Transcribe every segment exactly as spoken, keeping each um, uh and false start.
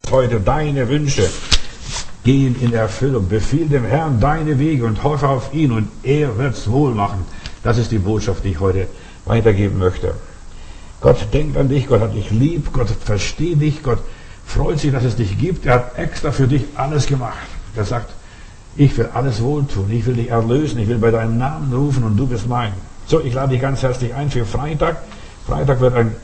heute, deine Wünsche gehen in Erfüllung. Befiehl dem Herrn deine Wege und hoffe auf ihn und er wird's wohl machen. Das ist die Botschaft, die ich heute weitergeben möchte. Gott denkt an dich, Gott hat dich lieb, Gott versteht dich, Gott freut sich, dass es dich gibt. Er hat extra für dich alles gemacht. Er sagt, ich will alles wohltun, ich will dich erlösen, ich will bei deinem Namen rufen und du bist mein. So, ich lade dich ganz herzlich ein für Freitag. Freitag wird ein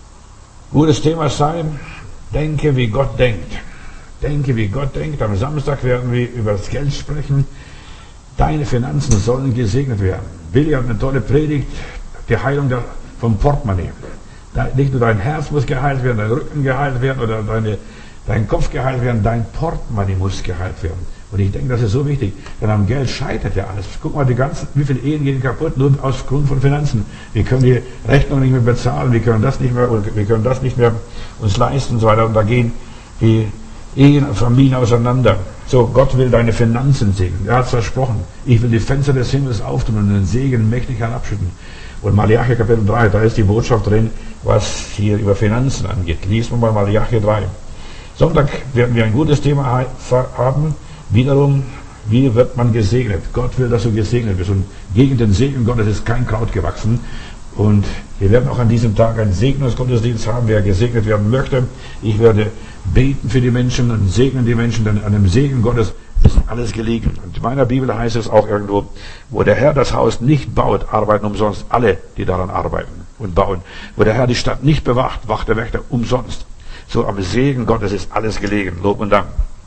gutes Thema sein. Denke, wie Gott denkt. Denke, wie Gott denkt. Am Samstag werden wir über das Geld sprechen. Deine Finanzen sollen gesegnet werden. Billy hat eine tolle Predigt, die Heilung der, vom Portemonnaie. Da, nicht nur dein Herz muss geheilt werden, dein Rücken geheilt werden oder deine, dein Kopf geheilt werden, dein Portemonnaie muss geheilt werden. Und ich denke, das ist so wichtig, denn am Geld scheitert ja alles. Guck mal, die ganzen, wie viele Ehen gehen kaputt, nur aus Grund von Finanzen. Wir können die Rechnung nicht mehr bezahlen, wir können das nicht mehr, wir können das nicht mehr uns leisten und so weiter. Und da gehen die Ehen und Familien auseinander. So, Gott will deine Finanzen segnen. Er hat versprochen, ich will die Fenster des Himmels auftun und den Segen mächtig herabschütten. Und Malachi Kapitel drei, da ist die Botschaft drin, was hier über Finanzen angeht. Lies mal Malachi drei. Sonntag werden wir ein gutes Thema haben. Wiederum, wie wird man gesegnet? Gott will, dass du gesegnet bist. Und gegen den Segen Gottes ist kein Kraut gewachsen. Und wir werden auch an diesem Tag einen Segnungsgottesdienst haben, wer gesegnet werden möchte. Ich werde beten für die Menschen und segnen die Menschen, denn an dem Segen Gottes ist alles gelegen. Und in meiner Bibel heißt es auch irgendwo, wo der Herr das Haus nicht baut, arbeiten umsonst alle, die daran arbeiten und bauen. Wo der Herr die Stadt nicht bewacht, wacht der Wächter umsonst. So am Segen Gottes ist alles gelegen. Lob und Dank.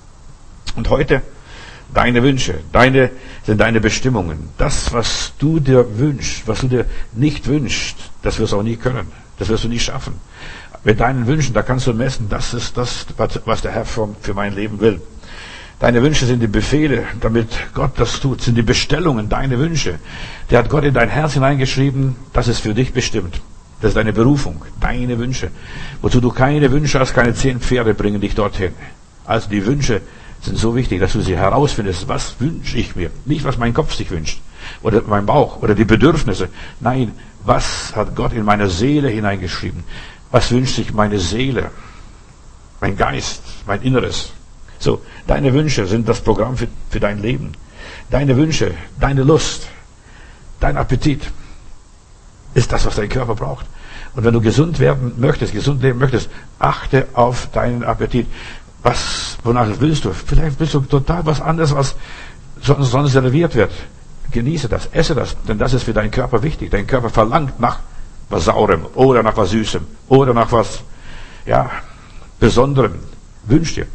Und heute, deine Wünsche, deine, sind deine Bestimmungen. Das, was du dir wünschst, was du dir nicht wünschst, das wirst du auch nie können. Das wirst du nicht schaffen. Mit deinen Wünschen, da kannst du messen, das ist das, was der Herr für mein Leben will. Deine Wünsche sind die Befehle, damit Gott das tut, sind die Bestellungen, deine Wünsche. Der hat Gott in dein Herz hineingeschrieben, das ist für dich bestimmt. Das ist deine Berufung, deine Wünsche. Wozu du keine Wünsche hast, keine zehn Pferde bringen dich dorthin. Also die Wünsche sind so wichtig, dass du sie herausfindest. Was wünsche ich mir? Nicht, was mein Kopf sich wünscht. Oder mein Bauch. Oder die Bedürfnisse. Nein, was hat Gott in meine Seele hineingeschrieben? Was wünscht sich meine Seele? Mein Geist, mein Inneres. So, deine Wünsche sind das Programm für, für dein Leben. Deine Wünsche, deine Lust, dein Appetit ist das, was dein Körper braucht. Und wenn du gesund werden möchtest, gesund leben möchtest, achte auf deinen Appetit. Was, wonach willst du? Vielleicht willst du total was anderes, was sonst serviert wird. Genieße das, esse das, denn das ist für deinen Körper wichtig. Dein Körper verlangt nach was Saurem oder nach was Süßem oder nach was, ja, Besonderem. Wünsch dir.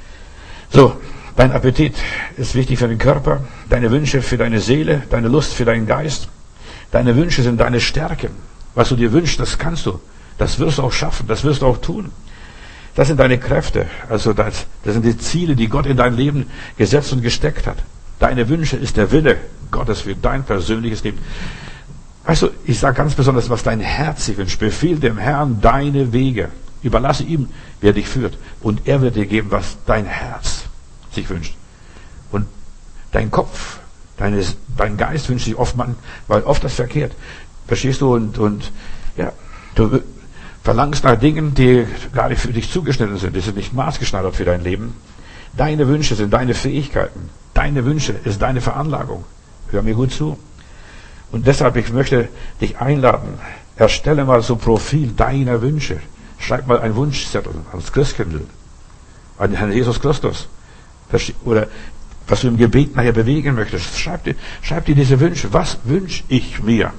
So, dein Appetit ist wichtig für den Körper, deine Wünsche für deine Seele, deine Lust für deinen Geist. Deine Wünsche sind deine Stärke. Was du dir wünschst, das kannst du. Das wirst du auch schaffen, das wirst du auch tun. Das sind deine Kräfte, also das, das sind die Ziele, die Gott in dein Leben gesetzt und gesteckt hat. Deine Wünsche ist der Wille Gottes für dein persönliches Leben. Weißt du, ich sage ganz besonders, was dein Herz sich wünscht. Befiehl dem Herrn deine Wege. Überlasse ihm, wer dich führt. Und er wird dir geben, was dein Herz sich wünscht. Und dein Kopf, deine, dein Geist wünscht sich oft, man, weil oft das verkehrt. Verstehst du? Und, und ja, du verlangst nach Dingen, die gar nicht für dich zugeschnitten sind. Die sind nicht maßgeschneidert für dein Leben. Deine Wünsche sind deine Fähigkeiten. Deine Wünsche ist deine Veranlagung. Hör mir gut zu. Und deshalb, ich möchte dich einladen, erstelle mal so ein Profil deiner Wünsche. Schreib mal einen Wunschzettel ans Christkindl, an Herrn Jesus Christus. Oder was du im Gebet nachher bewegen möchtest. Schreib dir, schreib dir diese Wünsche. Was wünsche ich mir?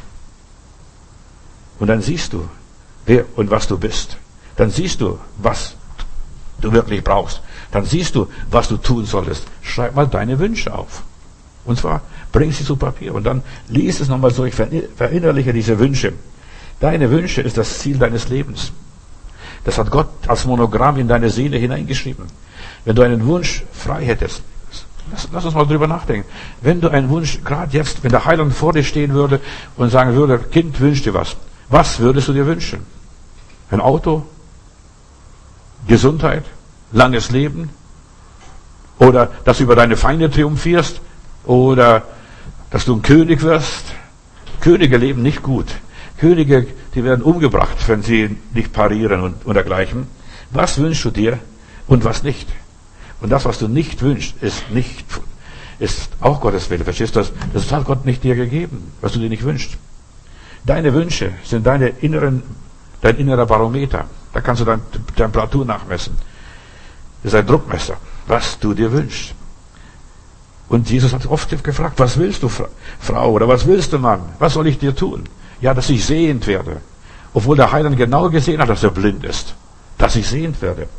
Und dann siehst du, wer und was du bist. Dann siehst du, was du wirklich brauchst. Dann siehst du, was du tun solltest. Schreib mal deine Wünsche auf. Und zwar bring sie zu Papier und dann lies es nochmal durch, verinnerliche diese Wünsche. Deine Wünsche ist das Ziel deines Lebens. Das hat Gott als Monogramm in deine Seele hineingeschrieben. Wenn du einen Wunsch frei hättest, lass, lass uns mal drüber nachdenken. Wenn du einen Wunsch, gerade jetzt, wenn der Heiland vor dir stehen würde und sagen würde, Kind, wünsch dir was. Was würdest du dir wünschen? Ein Auto? Gesundheit? Langes Leben? Oder dass du über deine Feinde triumphierst? Oder dass du ein König wirst? Könige leben nicht gut. Könige, die werden umgebracht, wenn sie nicht parieren und, und dergleichen. Was wünschst du dir? und was nicht. Und das, was du nicht wünschst, ist nicht, ist auch Gottes Wille. Verstehst du das? Das hat Gott nicht dir gegeben, was du dir nicht wünschst. Deine Wünsche sind deine inneren, dein innerer Barometer. Da kannst du deine Temperatur nachmessen. Das ist ein Druckmesser, was du dir wünschst. Und Jesus hat oft gefragt, was willst du, Frau, oder was willst du, Mann? Was soll ich dir tun? Ja, dass ich sehend werde. Obwohl der Heiland genau gesehen hat, dass er blind ist. Dass ich sehend werde.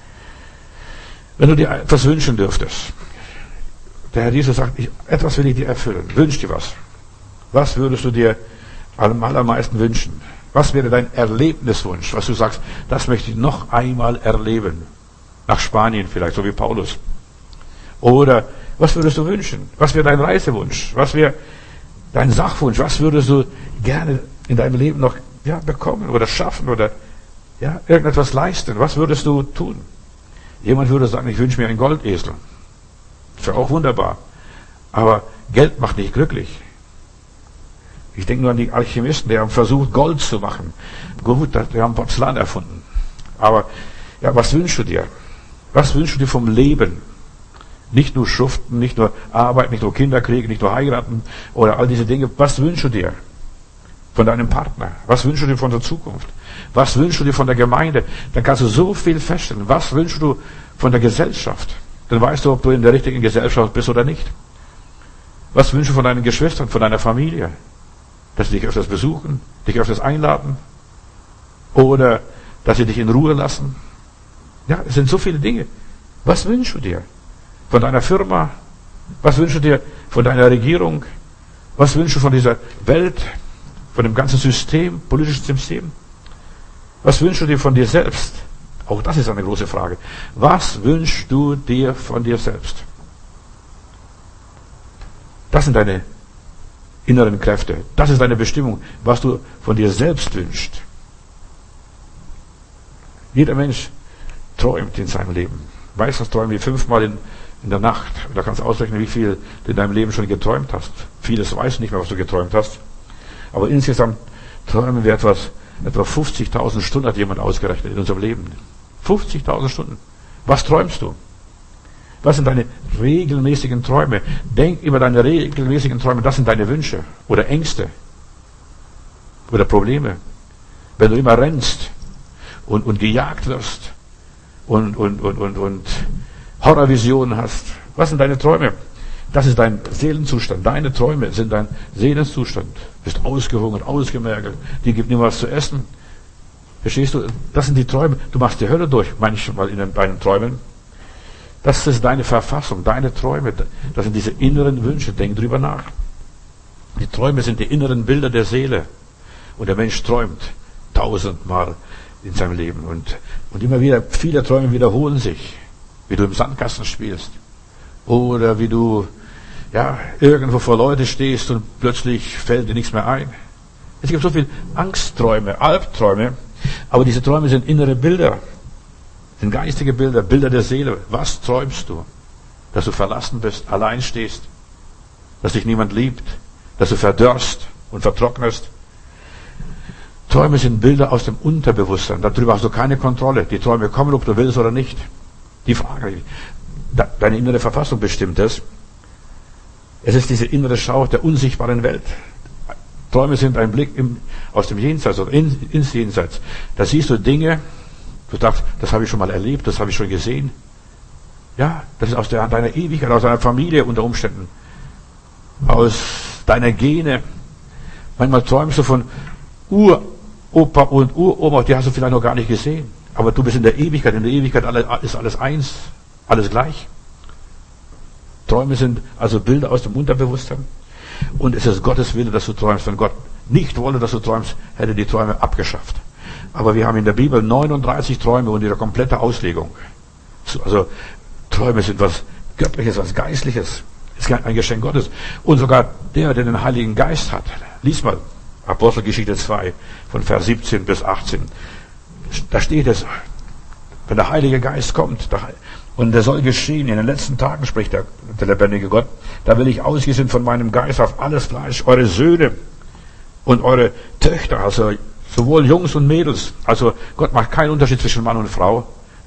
Wenn du dir etwas wünschen dürftest. Der Herr Jesus sagt, ich, etwas will ich dir erfüllen. Wünsch dir was. Was würdest du dir am allermeisten wünschen? Was wäre dein Erlebniswunsch? Was du sagst, das möchte ich noch einmal erleben. Nach Spanien vielleicht, so wie Paulus. Oder was würdest du wünschen? Was wäre dein Reisewunsch? Was wäre dein Sachwunsch? Was würdest du gerne in deinem Leben noch ja, bekommen oder schaffen oder ja, irgendetwas leisten? Was würdest du tun? Jemand würde sagen, ich wünsche mir einen Goldesel. Das wäre auch wunderbar. Aber Geld macht nicht glücklich. Ich denke nur an die Alchemisten, die haben versucht, Gold zu machen. Gut, die haben Porzellan erfunden. Aber ja, was wünschst du dir? Was wünschst du dir vom Leben? Nicht nur schuften, nicht nur arbeiten, nicht nur Kinder kriegen, nicht nur heiraten oder all diese Dinge. Was wünschst du dir von deinem Partner? Was wünschst du dir von der Zukunft? Was wünschst du dir von der Gemeinde? Dann kannst du so viel feststellen. Was wünschst du von der Gesellschaft? Dann weißt du, ob du in der richtigen Gesellschaft bist oder nicht. Was wünschst du von deinen Geschwistern, von deiner Familie? Dass sie dich öfters besuchen, dich öfters einladen oder dass sie dich in Ruhe lassen. Ja, es sind so viele Dinge. Was wünschst du dir von deiner Firma? Was wünschst du dir von deiner Regierung? Was wünschst du von dieser Welt, von dem ganzen System, politischen System? Was wünschst du dir von dir selbst? Auch das ist eine große Frage. Was wünschst du dir von dir selbst? Das sind deine inneren Kräfte. Das ist deine Bestimmung, was du von dir selbst wünschst. Jeder Mensch träumt in seinem Leben. Weiß, das träumen wir fünfmal in, in der Nacht. Da kannst du ausrechnen, wie viel du in deinem Leben schon geträumt hast. Vieles weiß nicht mehr, was du geträumt hast. Aber insgesamt träumen wir etwas, etwa fünfzigtausend Stunden hat jemand ausgerechnet in unserem Leben. fünfzigtausend Stunden. Was träumst du? Was sind deine regelmäßigen Träume? Denk über deine regelmäßigen Träume. Das sind deine Wünsche oder Ängste oder Probleme. Wenn du immer rennst und, und gejagt wirst und, und, und, und, und Horrorvisionen hast. Was sind deine Träume? Das ist dein Seelenzustand. Deine Träume sind dein Seelenzustand. Du bist ausgehungert, ausgemergelt. Dir gibt niemand was zu essen. Verstehst du? Das sind die Träume. Du machst die Hölle durch, manchmal in deinen Träumen. Das ist deine Verfassung, deine Träume. Das sind diese inneren Wünsche. Denk drüber nach. Die Träume sind die inneren Bilder der Seele. Und der Mensch träumt tausendmal in seinem Leben. Und, und immer wieder, viele Träume wiederholen sich. Wie du im Sandkasten spielst. Oder wie du, ja, irgendwo vor Leute stehst und plötzlich fällt dir nichts mehr ein. Es gibt so viele Angstträume, Albträume. Aber diese Träume sind innere Bilder. Sind geistige Bilder, Bilder der Seele. Was träumst du? Dass du verlassen bist, allein stehst. Dass dich niemand liebt. Dass du verdörrst und vertrocknest. Träume sind Bilder aus dem Unterbewusstsein. Darüber hast du keine Kontrolle. Die Träume kommen, ob du willst oder nicht. Die Frage, deine innere Verfassung bestimmt es. Es ist diese innere Schau der unsichtbaren Welt. Träume sind ein Blick im, aus dem Jenseits oder in, ins Jenseits. Da siehst du Dinge, du sagst, das habe ich schon mal erlebt, das habe ich schon gesehen. Ja, das ist aus der, deiner Ewigkeit, aus deiner Familie unter Umständen. Aus deiner Gene. Manchmal träumst du von Uropa und Uroma, die hast du vielleicht noch gar nicht gesehen. Aber du bist in der Ewigkeit, in der Ewigkeit ist alles eins, alles gleich. Träume sind also Bilder aus dem Unterbewusstsein. Und es ist Gottes Wille, dass du träumst. Wenn Gott nicht wolle, dass du träumst, hätte die Träume abgeschafft. Aber wir haben in der Bibel neununddreißig Träume und ihre komplette Auslegung. Also Träume sind was Göttliches, was Geistliches. Es ist ein Geschenk Gottes. Und sogar der, der den Heiligen Geist hat. Lies mal Apostelgeschichte zwei, von Vers siebzehn bis achtzehn. Da steht es, wenn der Heilige Geist kommt, und der soll geschehen, in den letzten Tagen, spricht der, der lebendige Gott, da will ich ausgießen von meinem Geist auf alles Fleisch, eure Söhne und eure Töchter, also sowohl Jungs und Mädels. Also Gott macht keinen Unterschied zwischen Mann und Frau.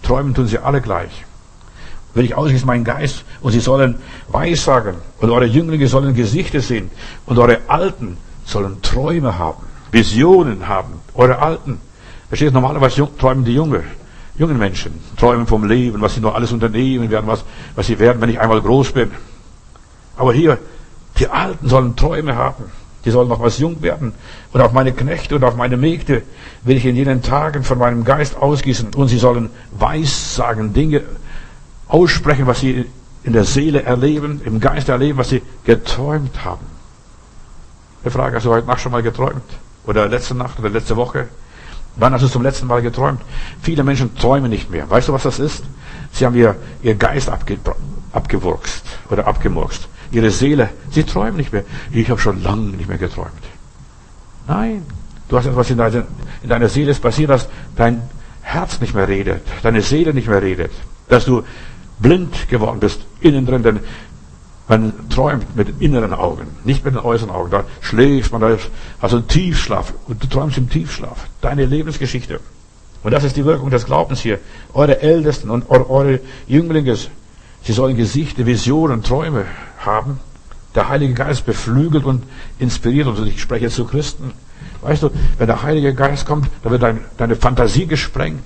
Träumen tun sie alle gleich. Will ich ausgießen meinen Geist und sie sollen Weissagen und eure Jünglinge sollen Gesichter sehen und eure Alten sollen Träume haben, Visionen haben, eure Alten. Versteht, normalerweise träumen die Junge, jungen Menschen, träumen vom Leben, was sie noch alles unternehmen werden, was, was sie werden, wenn ich einmal groß bin. Aber hier, die Alten sollen Träume haben. Die sollen noch was jung werden. Und auf meine Knechte und auf meine Mägde will ich in jenen Tagen von meinem Geist ausgießen. Und sie sollen Weissagen, Dinge aussprechen, was sie in der Seele erleben, im Geist erleben, was sie geträumt haben. Die Frage, hast du heute Nacht schon mal geträumt? Oder letzte Nacht oder letzte Woche? Wann hast du zum letzten Mal geträumt? Viele Menschen träumen nicht mehr. Weißt du, was das ist? Sie haben ihr, ihr Geist abge, abgewurkst oder abgemurkst. Ihre Seele, sie träumen nicht mehr. Ich habe schon lange nicht mehr geträumt. Nein, du hast etwas in deiner, in deiner Seele ist passiert, dass dein Herz nicht mehr redet, deine Seele nicht mehr redet, dass du blind geworden bist, innen drin, denn man träumt mit inneren Augen, nicht mit den äußeren Augen. Da schläft man, da ist also ein Tiefschlaf und du träumst im Tiefschlaf. Deine Lebensgeschichte. Und das ist die Wirkung des Glaubens hier. Eure Ältesten und eure Jünglinge, sie sollen Gesichter, Visionen, Träume haben. Der Heilige Geist beflügelt und inspiriert uns. Und ich spreche jetzt zu Christen. Weißt du, wenn der Heilige Geist kommt, dann wird dein, deine Fantasie gesprengt.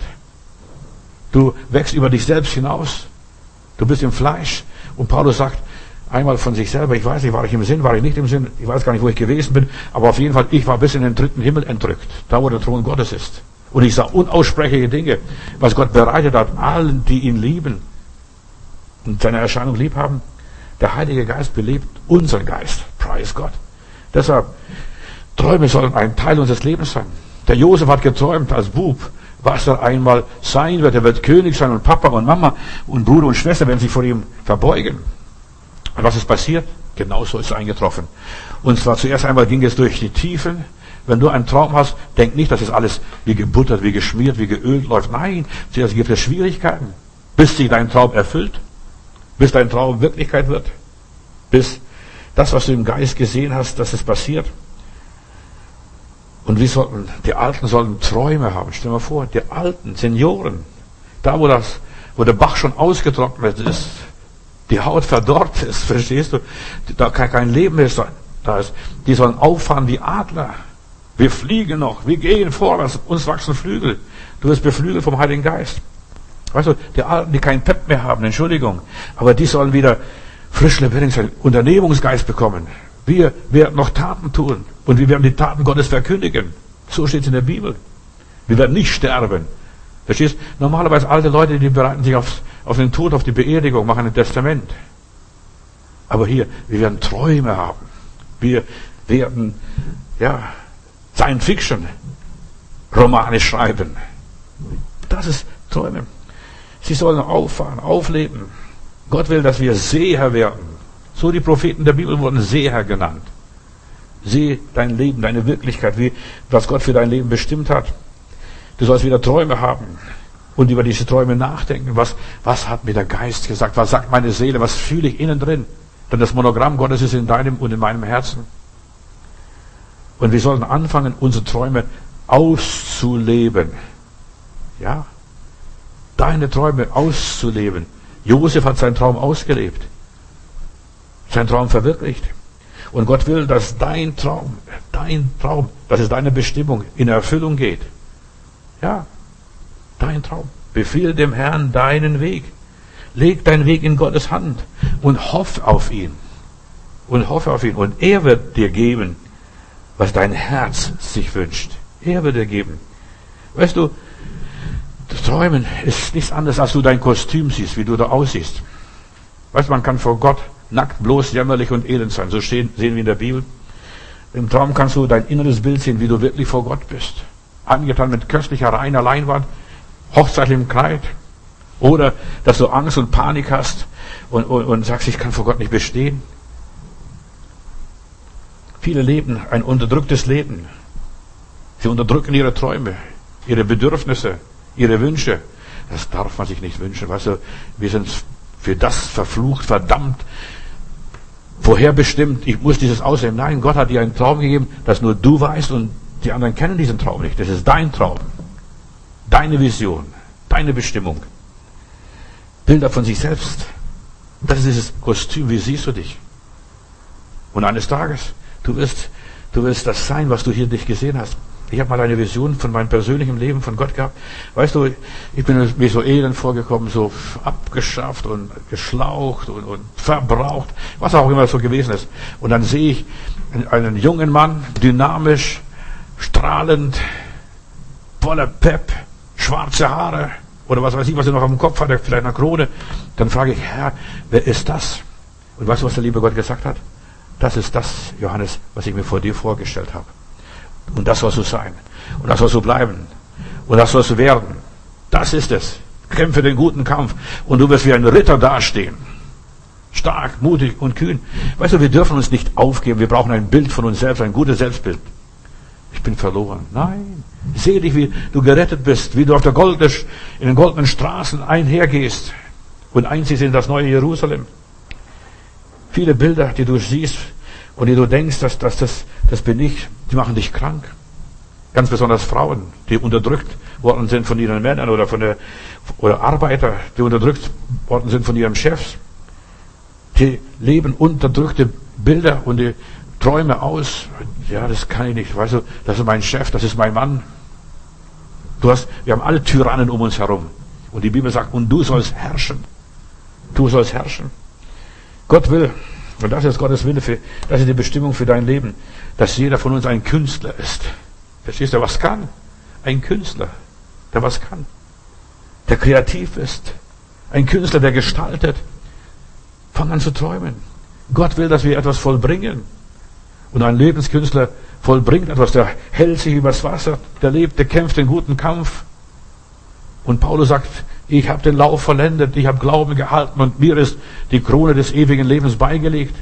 Du wächst über dich selbst hinaus. Du bist im Fleisch. Und Paulus sagt einmal von sich selber, ich weiß nicht, war ich im Sinn, war ich nicht im Sinn, ich weiß gar nicht, wo ich gewesen bin, aber auf jeden Fall, ich war bis in den dritten Himmel entrückt, da wo der Thron Gottes ist. Und ich sah unaussprechliche Dinge, was Gott bereitet hat, allen, die ihn lieben und seine Erscheinung lieb haben. Der Heilige Geist belebt unseren Geist. Preis Gott. Deshalb, Träume sollen ein Teil unseres Lebens sein. Der Josef hat geträumt als Bub, was er einmal sein wird. Er wird König sein und Papa und Mama und Bruder und Schwester werden sich vor ihm verbeugen. Und was ist passiert? Genauso ist es eingetroffen. Und zwar zuerst einmal ging es durch die Tiefen. Wenn du einen Traum hast, denk nicht, dass es alles wie gebuttert, wie geschmiert, wie geölt läuft. Nein, zuerst gibt es Schwierigkeiten, bis sich dein Traum erfüllt, bis dein Traum Wirklichkeit wird, bis das, was du im Geist gesehen hast, dass es passiert. Und wie sollten, die Alten sollen Träume haben. Stell dir mal vor, die Alten, Senioren, da wo das, wo der Bach schon ausgetrocknet ist, die Haut verdorrt ist, verstehst du, da kein Leben mehr da ist, die sollen auffahren wie Adler. Wir fliegen noch, wir gehen vorwärts, uns wachsen Flügel. Du wirst beflügelt vom Heiligen Geist. Weißt du, die Alten, die kein Pep mehr haben, Entschuldigung, aber die sollen wieder frisch lebendig sein, Unternehmungsgeist bekommen. Wir werden noch Taten tun und wir werden die Taten Gottes verkündigen. So steht es in der Bibel. Wir werden nicht sterben. Verstehst? Normalerweise alte Leute, die bereiten sich auf, auf den Tod, auf die Beerdigung, machen ein Testament. Aber hier, wir werden Träume haben. Wir werden, ja, Science Fiction Romane schreiben. Das ist Träume. Sie sollen auffahren, aufleben. Gott will, dass wir Seher werden. So die Propheten der Bibel wurden Seher genannt. Sieh dein Leben, deine Wirklichkeit, wie, was Gott für dein Leben bestimmt hat. Du sollst wieder Träume haben und über diese Träume nachdenken. Was, was hat mir der Geist gesagt? Was sagt meine Seele? Was fühle ich innen drin? Denn das Monogramm Gottes ist in deinem und in meinem Herzen. Und wir sollen anfangen, unsere Träume auszuleben. Ja, deine Träume auszuleben. Josef hat seinen Traum ausgelebt. Seinen Traum verwirklicht. Und Gott will, dass dein Traum, dein Traum, dass es deine Bestimmung in Erfüllung geht. Ja, dein Traum. Befehle dem Herrn deinen Weg. Leg deinen Weg in Gottes Hand und hoff auf ihn. Und hoffe auf ihn. Und er wird dir geben, was dein Herz sich wünscht. Er wird dir geben. Weißt du, das Träumen ist nichts anderes, als du dein Kostüm siehst, wie du da aussiehst. Weißt du, man kann vor Gott nackt, bloß, jämmerlich und elend sein. So sehen, sehen wir in der Bibel. Im Traum kannst du dein inneres Bild sehen, wie du wirklich vor Gott bist. Angetan mit köstlicher, reiner Leinwand, hochzeitlichem Kleid. Oder, dass du Angst und Panik hast und, und, und sagst, ich kann vor Gott nicht bestehen. Viele leben ein unterdrücktes Leben. Sie unterdrücken ihre Träume, ihre Bedürfnisse, ihre Wünsche. Das darf man sich nicht wünschen. Weißt du, wir sind für das verflucht, verdammt, vorherbestimmt. Ich muss dieses ausleben. Nein, Gott hat dir einen Traum gegeben, dass nur du weißt und die anderen kennen diesen Traum nicht. Das ist dein Traum, deine Vision, deine Bestimmung. Bilder von sich selbst. Das ist dieses Kostüm, wie siehst du dich? Und eines Tages, du wirst, du wirst das sein, was du hier dich gesehen hast. Ich habe mal eine Vision von meinem persönlichen Leben von Gott gehabt. Weißt du, ich bin mir so elend vorgekommen, so abgeschafft und geschlaucht und, und verbraucht, was auch immer so gewesen ist. Und dann sehe ich einen jungen Mann, dynamisch, strahlend, voller Pep, schwarze Haare oder was weiß ich, was er noch am Kopf hatte, vielleicht eine Krone. Dann frage ich, Herr, wer ist das? Und weißt du, was der liebe Gott gesagt hat? Das ist das, Johannes, was ich mir vor dir vorgestellt habe. Und das sollst du sein. Und das sollst du bleiben. Und das sollst du werden. Das ist es. Kämpfe den guten Kampf. Und du wirst wie ein Ritter dastehen. Stark, mutig und kühn. Weißt du, wir dürfen uns nicht aufgeben. Wir brauchen ein Bild von uns selbst, ein gutes Selbstbild. Ich bin verloren. Nein. Sehe dich, wie du gerettet bist, wie du auf der goldenen, in den goldenen Straßen einhergehst und einziehst in das neue Jerusalem. Viele Bilder, die du siehst und die du denkst, dass, dass das, das bin ich, die machen dich krank. Ganz besonders Frauen, die unterdrückt worden sind von ihren Männern oder von der, oder Arbeiter, die unterdrückt worden sind von ihren Chefs. Die leben unterdrückte Bilder und die Träume aus. Ja, das kann ich nicht. Weißt du, das ist mein Chef, das ist mein Mann. Du hast, wir haben alle Tyrannen um uns herum. Und die Bibel sagt, und du sollst herrschen. Du sollst herrschen. Gott will, und das ist Gottes Wille, für, das ist die Bestimmung für dein Leben, dass jeder von uns ein Künstler ist. Verstehst du, was kann? Ein Künstler, der was kann. Der kreativ ist. Ein Künstler, der gestaltet. Fang an zu träumen. Gott will, dass wir etwas vollbringen. Und ein Lebenskünstler vollbringt etwas, der hält sich übers Wasser, der lebt, der kämpft den guten Kampf. Und Paulus sagt, ich habe den Lauf vollendet, ich habe Glauben gehalten und mir ist die Krone des ewigen Lebens beigelegt.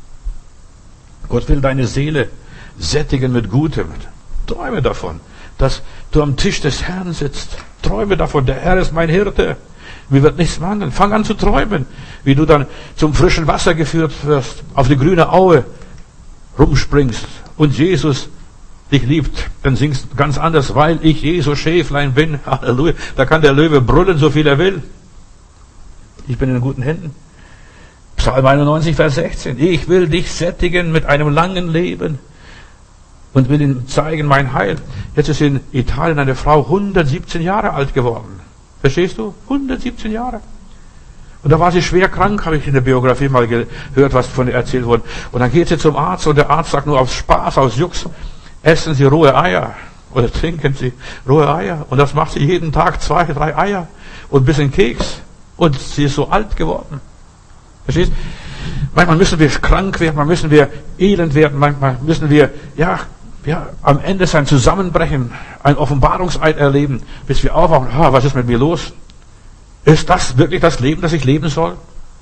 Gott will deine Seele sättigen mit Gutem. Träume davon, dass du am Tisch des Herrn sitzt. Träume davon, der Herr ist mein Hirte. Mir wird nichts mangeln. Fang an zu träumen, wie du dann zum frischen Wasser geführt wirst, auf die grüne Aue rumspringst und Jesus dich liebt, dann singst du ganz anders, weil ich Jesus Schäflein bin. Halleluja. Da kann der Löwe brüllen, so viel er will. Ich bin in guten Händen. Psalm einundneunzig, Vers sechzehn. Ich will dich sättigen mit einem langen Leben und will ihm zeigen mein Heil. Jetzt ist in Italien eine Frau hundertsiebzehn Jahre alt geworden. Verstehst du? hundertsiebzehn Jahre. Und da war sie schwer krank, habe ich in der Biografie mal gehört, was von ihr erzählt wurde. Und dann geht sie zum Arzt und der Arzt sagt nur aus Spaß, aus Jux, essen Sie rohe Eier oder trinken Sie rohe Eier. Und das macht sie jeden Tag, zwei, drei Eier und ein bisschen Keks. Und sie ist so alt geworden. Verstehst? Manchmal müssen wir krank werden, manchmal müssen wir elend werden, manchmal müssen wir, ja, ja, am Ende sein Zusammenbrechen, ein Offenbarungseid erleben, bis wir aufwachen, ah, was ist mit mir los? Ist das wirklich das Leben, das ich leben soll?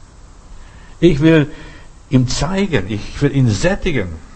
Ich will ihm zeigen, ich will ihn sättigen.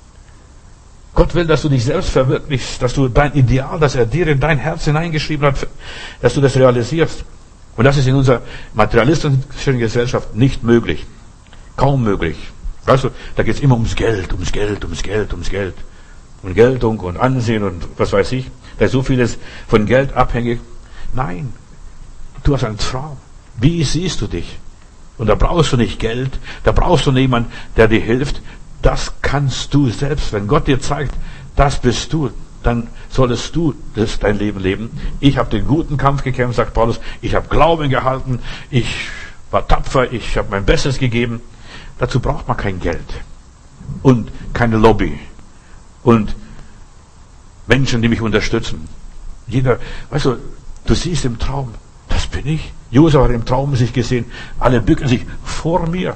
Gott will, dass du dich selbst verwirklichst, dass du dein Ideal, das er dir in dein Herz hineingeschrieben hat, dass du das realisierst. Und das ist in unserer materialistischen Gesellschaft nicht möglich. Kaum möglich. Weißt du, da geht es immer ums Geld, ums Geld, ums Geld, ums Geld. Und Geltung und Ansehen und was weiß ich. Da ist so vieles von Geld abhängig. Nein, du hast einen Traum. Wie siehst du dich? Und da brauchst du nicht Geld, da brauchst du niemanden, der dir hilft. Das kannst du selbst. Wenn Gott dir zeigt, das bist du, dann solltest du das dein Leben leben. Ich habe den guten Kampf gekämpft, sagt Paulus. Ich habe Glauben gehalten. Ich war tapfer. Ich habe mein Bestes gegeben. Dazu braucht man kein Geld und keine Lobby und Menschen, die mich unterstützen. Jeder, weißt du, du siehst im Traum, das bin ich. Josef hat im Traum sich gesehen, alle bücken sich vor mir.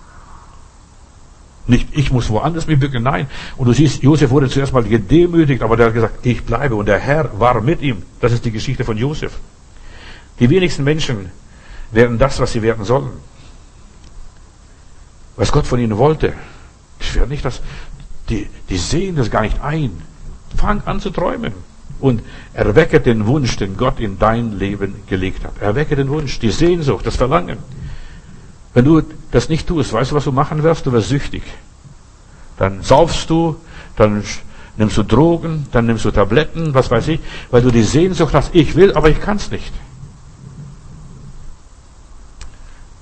Nicht, ich muss woanders mich bücken, nein. Und du siehst, Josef wurde zuerst mal gedemütigt, aber der hat gesagt, ich bleibe. Und der Herr war mit ihm. Das ist die Geschichte von Josef. Die wenigsten Menschen werden das, was sie werden sollen. Was Gott von ihnen wollte. Ich werde nicht das, die, die sehen das gar nicht ein. Fang an zu träumen. Und erwecke den Wunsch, den Gott in dein Leben gelegt hat. Erwecke den Wunsch, die Sehnsucht, das Verlangen. Wenn du das nicht tust, weißt du, was du machen wirst? Du wirst süchtig. Dann saufst du, dann nimmst du Drogen, dann nimmst du Tabletten, was weiß ich, weil du die Sehnsucht hast, ich will, aber ich kann es nicht.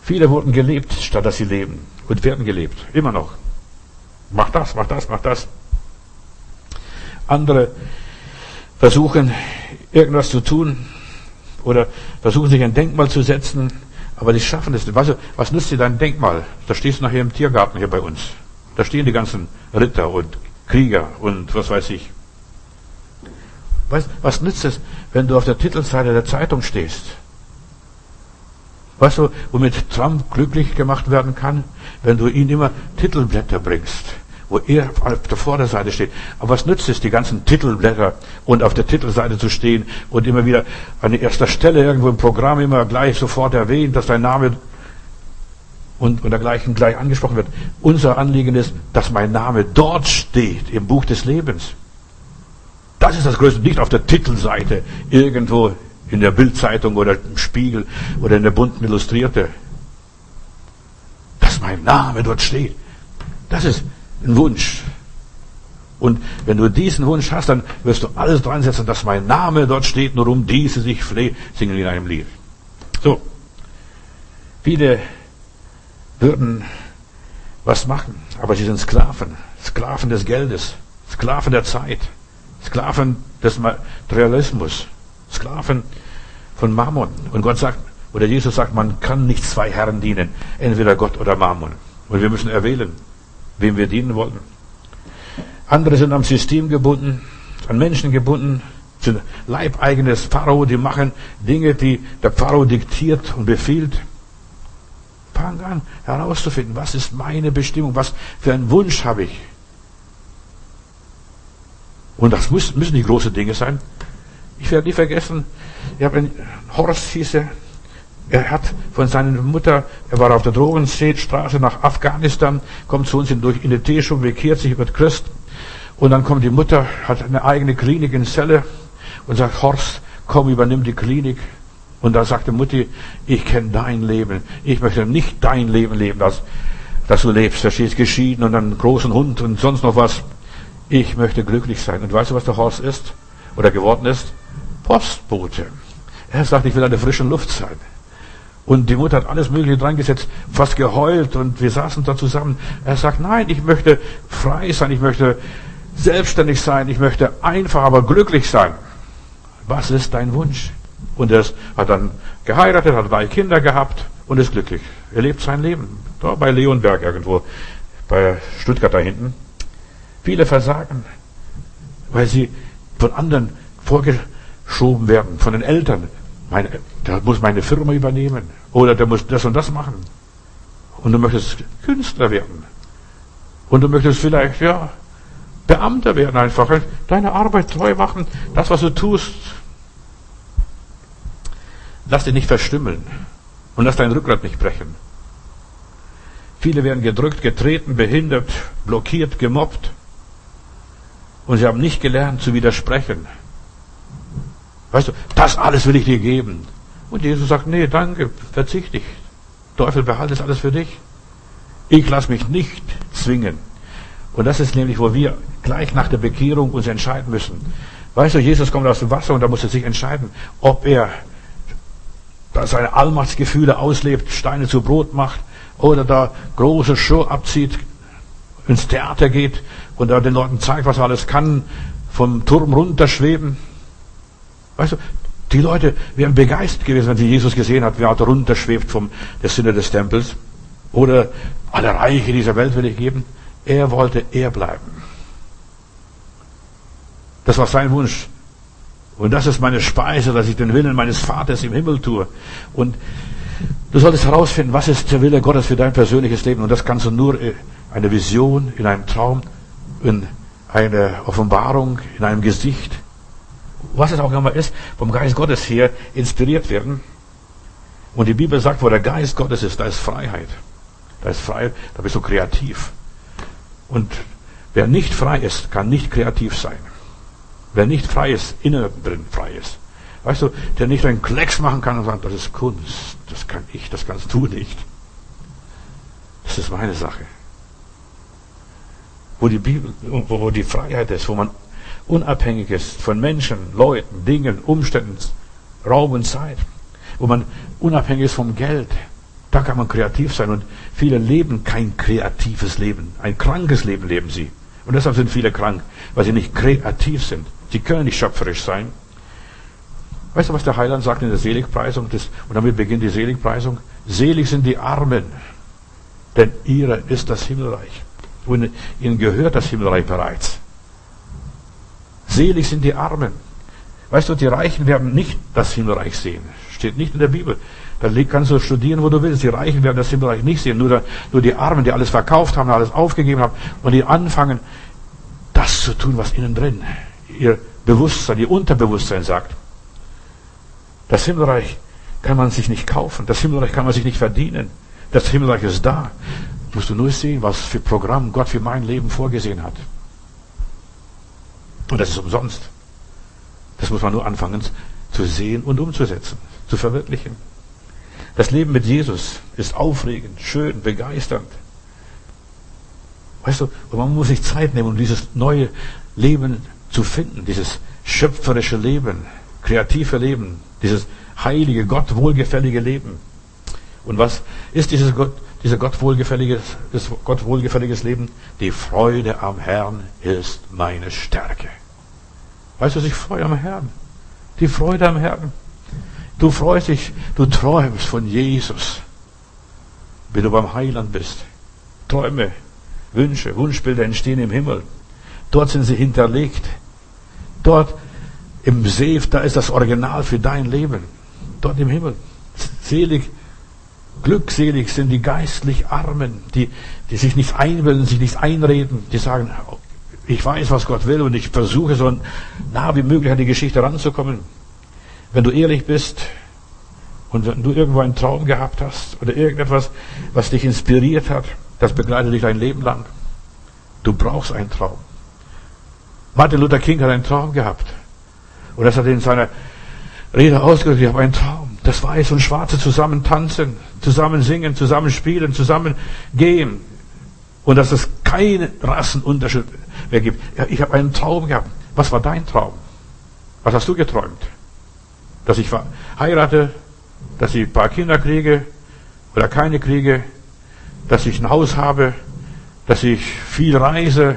Viele wurden gelebt, statt dass sie leben. Und werden gelebt. Immer noch. Mach das, mach das, mach das. Andere versuchen, irgendwas zu tun oder versuchen, sich ein Denkmal zu setzen, aber die schaffen es nicht. Weißt du, was nützt dir dein Denkmal? Da stehst du nachher im Tiergarten hier bei uns. Da stehen die ganzen Ritter und Krieger und was weiß ich. Weißt, was nützt es, wenn du auf der Titelseite der Zeitung stehst? Weißt du, womit Trump glücklich gemacht werden kann? Wenn du ihm immer Titelblätter bringst, wo er auf der Vorderseite steht. Aber was nützt es, die ganzen Titelblätter und auf der Titelseite zu stehen und immer wieder an erster Stelle irgendwo im Programm immer gleich sofort erwähnt, dass dein Name und, und dergleichen gleich angesprochen wird. Unser Anliegen ist, dass mein Name dort steht, im Buch des Lebens. Das ist das Größte, nicht auf der Titelseite irgendwo in der Bildzeitung oder im Spiegel oder in der bunten Illustrierte. Dass mein Name dort steht. Das ist ein Wunsch. Und wenn du diesen Wunsch hast, dann wirst du alles dran setzen, dass mein Name dort steht, nur um diese sich fleht, singen in einem Lied. So. Viele würden was machen, aber sie sind Sklaven. Sklaven des Geldes. Sklaven der Zeit. Sklaven des Materialismus. Sklaven von Mammon. Und Gott sagt, oder Jesus sagt, man kann nicht zwei Herren dienen. Entweder Gott oder Mammon. Und wir müssen erwählen, wem wir dienen wollen. Andere sind am System gebunden, an Menschen gebunden, sind leibeigenes Pharao, die machen Dinge, die der Pharao diktiert und befiehlt. Fang an, herauszufinden, was ist meine Bestimmung, was für einen Wunsch habe ich. Und das muss, müssen nicht große Dinge sein. Ich werde nie vergessen, ich habe einen Horst, hieß er, er hat von seiner Mutter, er war auf der Drogenstraße nach Afghanistan, kommt zu uns in, durch, in die Teeschule, bekehrt sich, wird Christ. Und dann kommt die Mutter, hat eine eigene Klinik in Celle und sagt, Horst, komm, übernimm die Klinik. Und da sagte Mutti, ich kenne dein Leben. Ich möchte nicht dein Leben leben, dass, dass du lebst. Da stehst geschieden und einen großen Hund und sonst noch was. Ich möchte glücklich sein. Und weißt du, was der Horst ist? Oder geworden ist? Postbote. Er sagt, ich will an der frischen Luft sein. Und die Mutter hat alles Mögliche dran gesetzt, fast geheult und wir saßen da zusammen. Er sagt, nein, ich möchte frei sein, ich möchte selbstständig sein, ich möchte einfach, aber glücklich sein. Was ist dein Wunsch? Und er hat dann geheiratet, hat drei Kinder gehabt und ist glücklich. Er lebt sein Leben. Da bei Leonberg irgendwo, bei Stuttgart da hinten. Viele versagen, weil sie von anderen vorgeschoben werden, von den Eltern. Meine, der muss meine Firma übernehmen. Oder der muss das und das machen. Und du möchtest Künstler werden. Und du möchtest vielleicht, ja, Beamter werden einfach. Deine Arbeit treu machen. Das, was du tust. Lass dich nicht verstümmeln. Und lass dein Rückgrat nicht brechen. Viele werden gedrückt, getreten, behindert, blockiert, gemobbt. Und sie haben nicht gelernt zu widersprechen. Weißt du, das alles will ich dir geben. Und Jesus sagt, nee, danke, verzicht dich. Teufel, behalte es alles für dich. Ich lasse mich nicht zwingen. Und das ist nämlich, wo wir gleich nach der Bekehrung uns entscheiden müssen. Weißt du, Jesus kommt aus dem Wasser und da muss er sich entscheiden, ob er da seine Allmachtsgefühle auslebt, Steine zu Brot macht, oder da große Show abzieht, ins Theater geht und da den Leuten zeigt, was er alles kann, vom Turm runterschweben. Weißt du, die Leute wären begeistert gewesen, wenn sie Jesus gesehen hat, wie er runterschwebt vom der Sinne des Tempels. Oder alle Reiche dieser Welt will ich geben. Er wollte er bleiben. Das war sein Wunsch. Und das ist meine Speise, dass ich den Willen meines Vaters im Himmel tue. Und du solltest herausfinden, was ist der Wille Gottes für dein persönliches Leben. Und das kannst du nur in einer Vision, in einem Traum, in einer Offenbarung, in einem Gesicht, was es auch immer ist, vom Geist Gottes her inspiriert werden. Und die Bibel sagt, wo der Geist Gottes ist, da ist Freiheit. Da ist Freiheit, da bist du kreativ. Und wer nicht frei ist, kann nicht kreativ sein. Wer nicht frei ist, innen drin frei ist. Weißt du, der nicht einen Klecks machen kann und sagt, das ist Kunst, das kann ich, das kannst du nicht. Das ist meine Sache. Wo die Bibel, wo die Freiheit ist, wo man unabhängig ist von Menschen, Leuten, Dingen, Umständen, Raum und Zeit, wo man unabhängig ist vom Geld. Da kann man kreativ sein und viele leben kein kreatives Leben. Ein krankes Leben leben sie. Und deshalb sind viele krank, weil sie nicht kreativ sind. Sie können nicht schöpferisch sein. Weißt du, was der Heiland sagt in der Seligpreisung? Das, und damit beginnt die Seligpreisung. Selig sind die Armen, denn ihrer ist das Himmelreich. Und ihnen gehört das Himmelreich bereits. Selig sind die Armen. Weißt du, die Reichen werden nicht das Himmelreich sehen. Steht nicht in der Bibel. Da kannst du studieren, wo du willst. Die Reichen werden das Himmelreich nicht sehen. Nur, der, nur die Armen, die alles verkauft haben, alles aufgegeben haben und die anfangen, das zu tun, was innen drin, ihr Bewusstsein, ihr Unterbewusstsein sagt. Das Himmelreich kann man sich nicht kaufen. Das Himmelreich kann man sich nicht verdienen. Das Himmelreich ist da. Musst du nur sehen, was für Programm Gott für mein Leben vorgesehen hat. Und das ist umsonst. Das muss man nur anfangen zu sehen und umzusetzen, zu verwirklichen. Das Leben mit Jesus ist aufregend, schön, begeisternd. Weißt du, und man muss sich Zeit nehmen, um dieses neue Leben zu finden, dieses schöpferische Leben, kreative Leben, dieses heilige, Gott wohlgefällige Leben. Und was ist dieses Gott, dieser Gott wohlgefälliges, das Gott wohlgefälliges Leben? Die Freude am Herrn ist meine Stärke. Weißt du, ich freue am Herrn. Die Freude am Herrn. Du freust dich, du träumst von Jesus, wenn du beim Heiland bist. Träume, Wünsche, Wunschbilder entstehen im Himmel. Dort sind sie hinterlegt. Dort im Seef, da ist das Original für dein Leben. Dort im Himmel. Selig, glückselig sind die geistlich Armen, die, die sich nicht einbilden, sich nicht einreden, die sagen, ich weiß, was Gott will und ich versuche so nah wie möglich an die Geschichte ranzukommen. Wenn du ehrlich bist und wenn du irgendwo einen Traum gehabt hast oder irgendetwas, was dich inspiriert hat, das begleitet dich dein Leben lang. Du brauchst einen Traum. Martin Luther King hat einen Traum gehabt. Und das hat er in seiner Rede ausgedrückt. Ich habe einen Traum. Das Weiße und Schwarze zusammen tanzen, zusammen singen, zusammen spielen, zusammen gehen. Und dass es keinen Rassenunterschied mehr gibt. Ja, ich habe einen Traum gehabt. Was war dein Traum? Was hast du geträumt? Dass ich heirate, dass ich ein paar Kinder kriege oder keine kriege, dass ich ein Haus habe, dass ich viel reise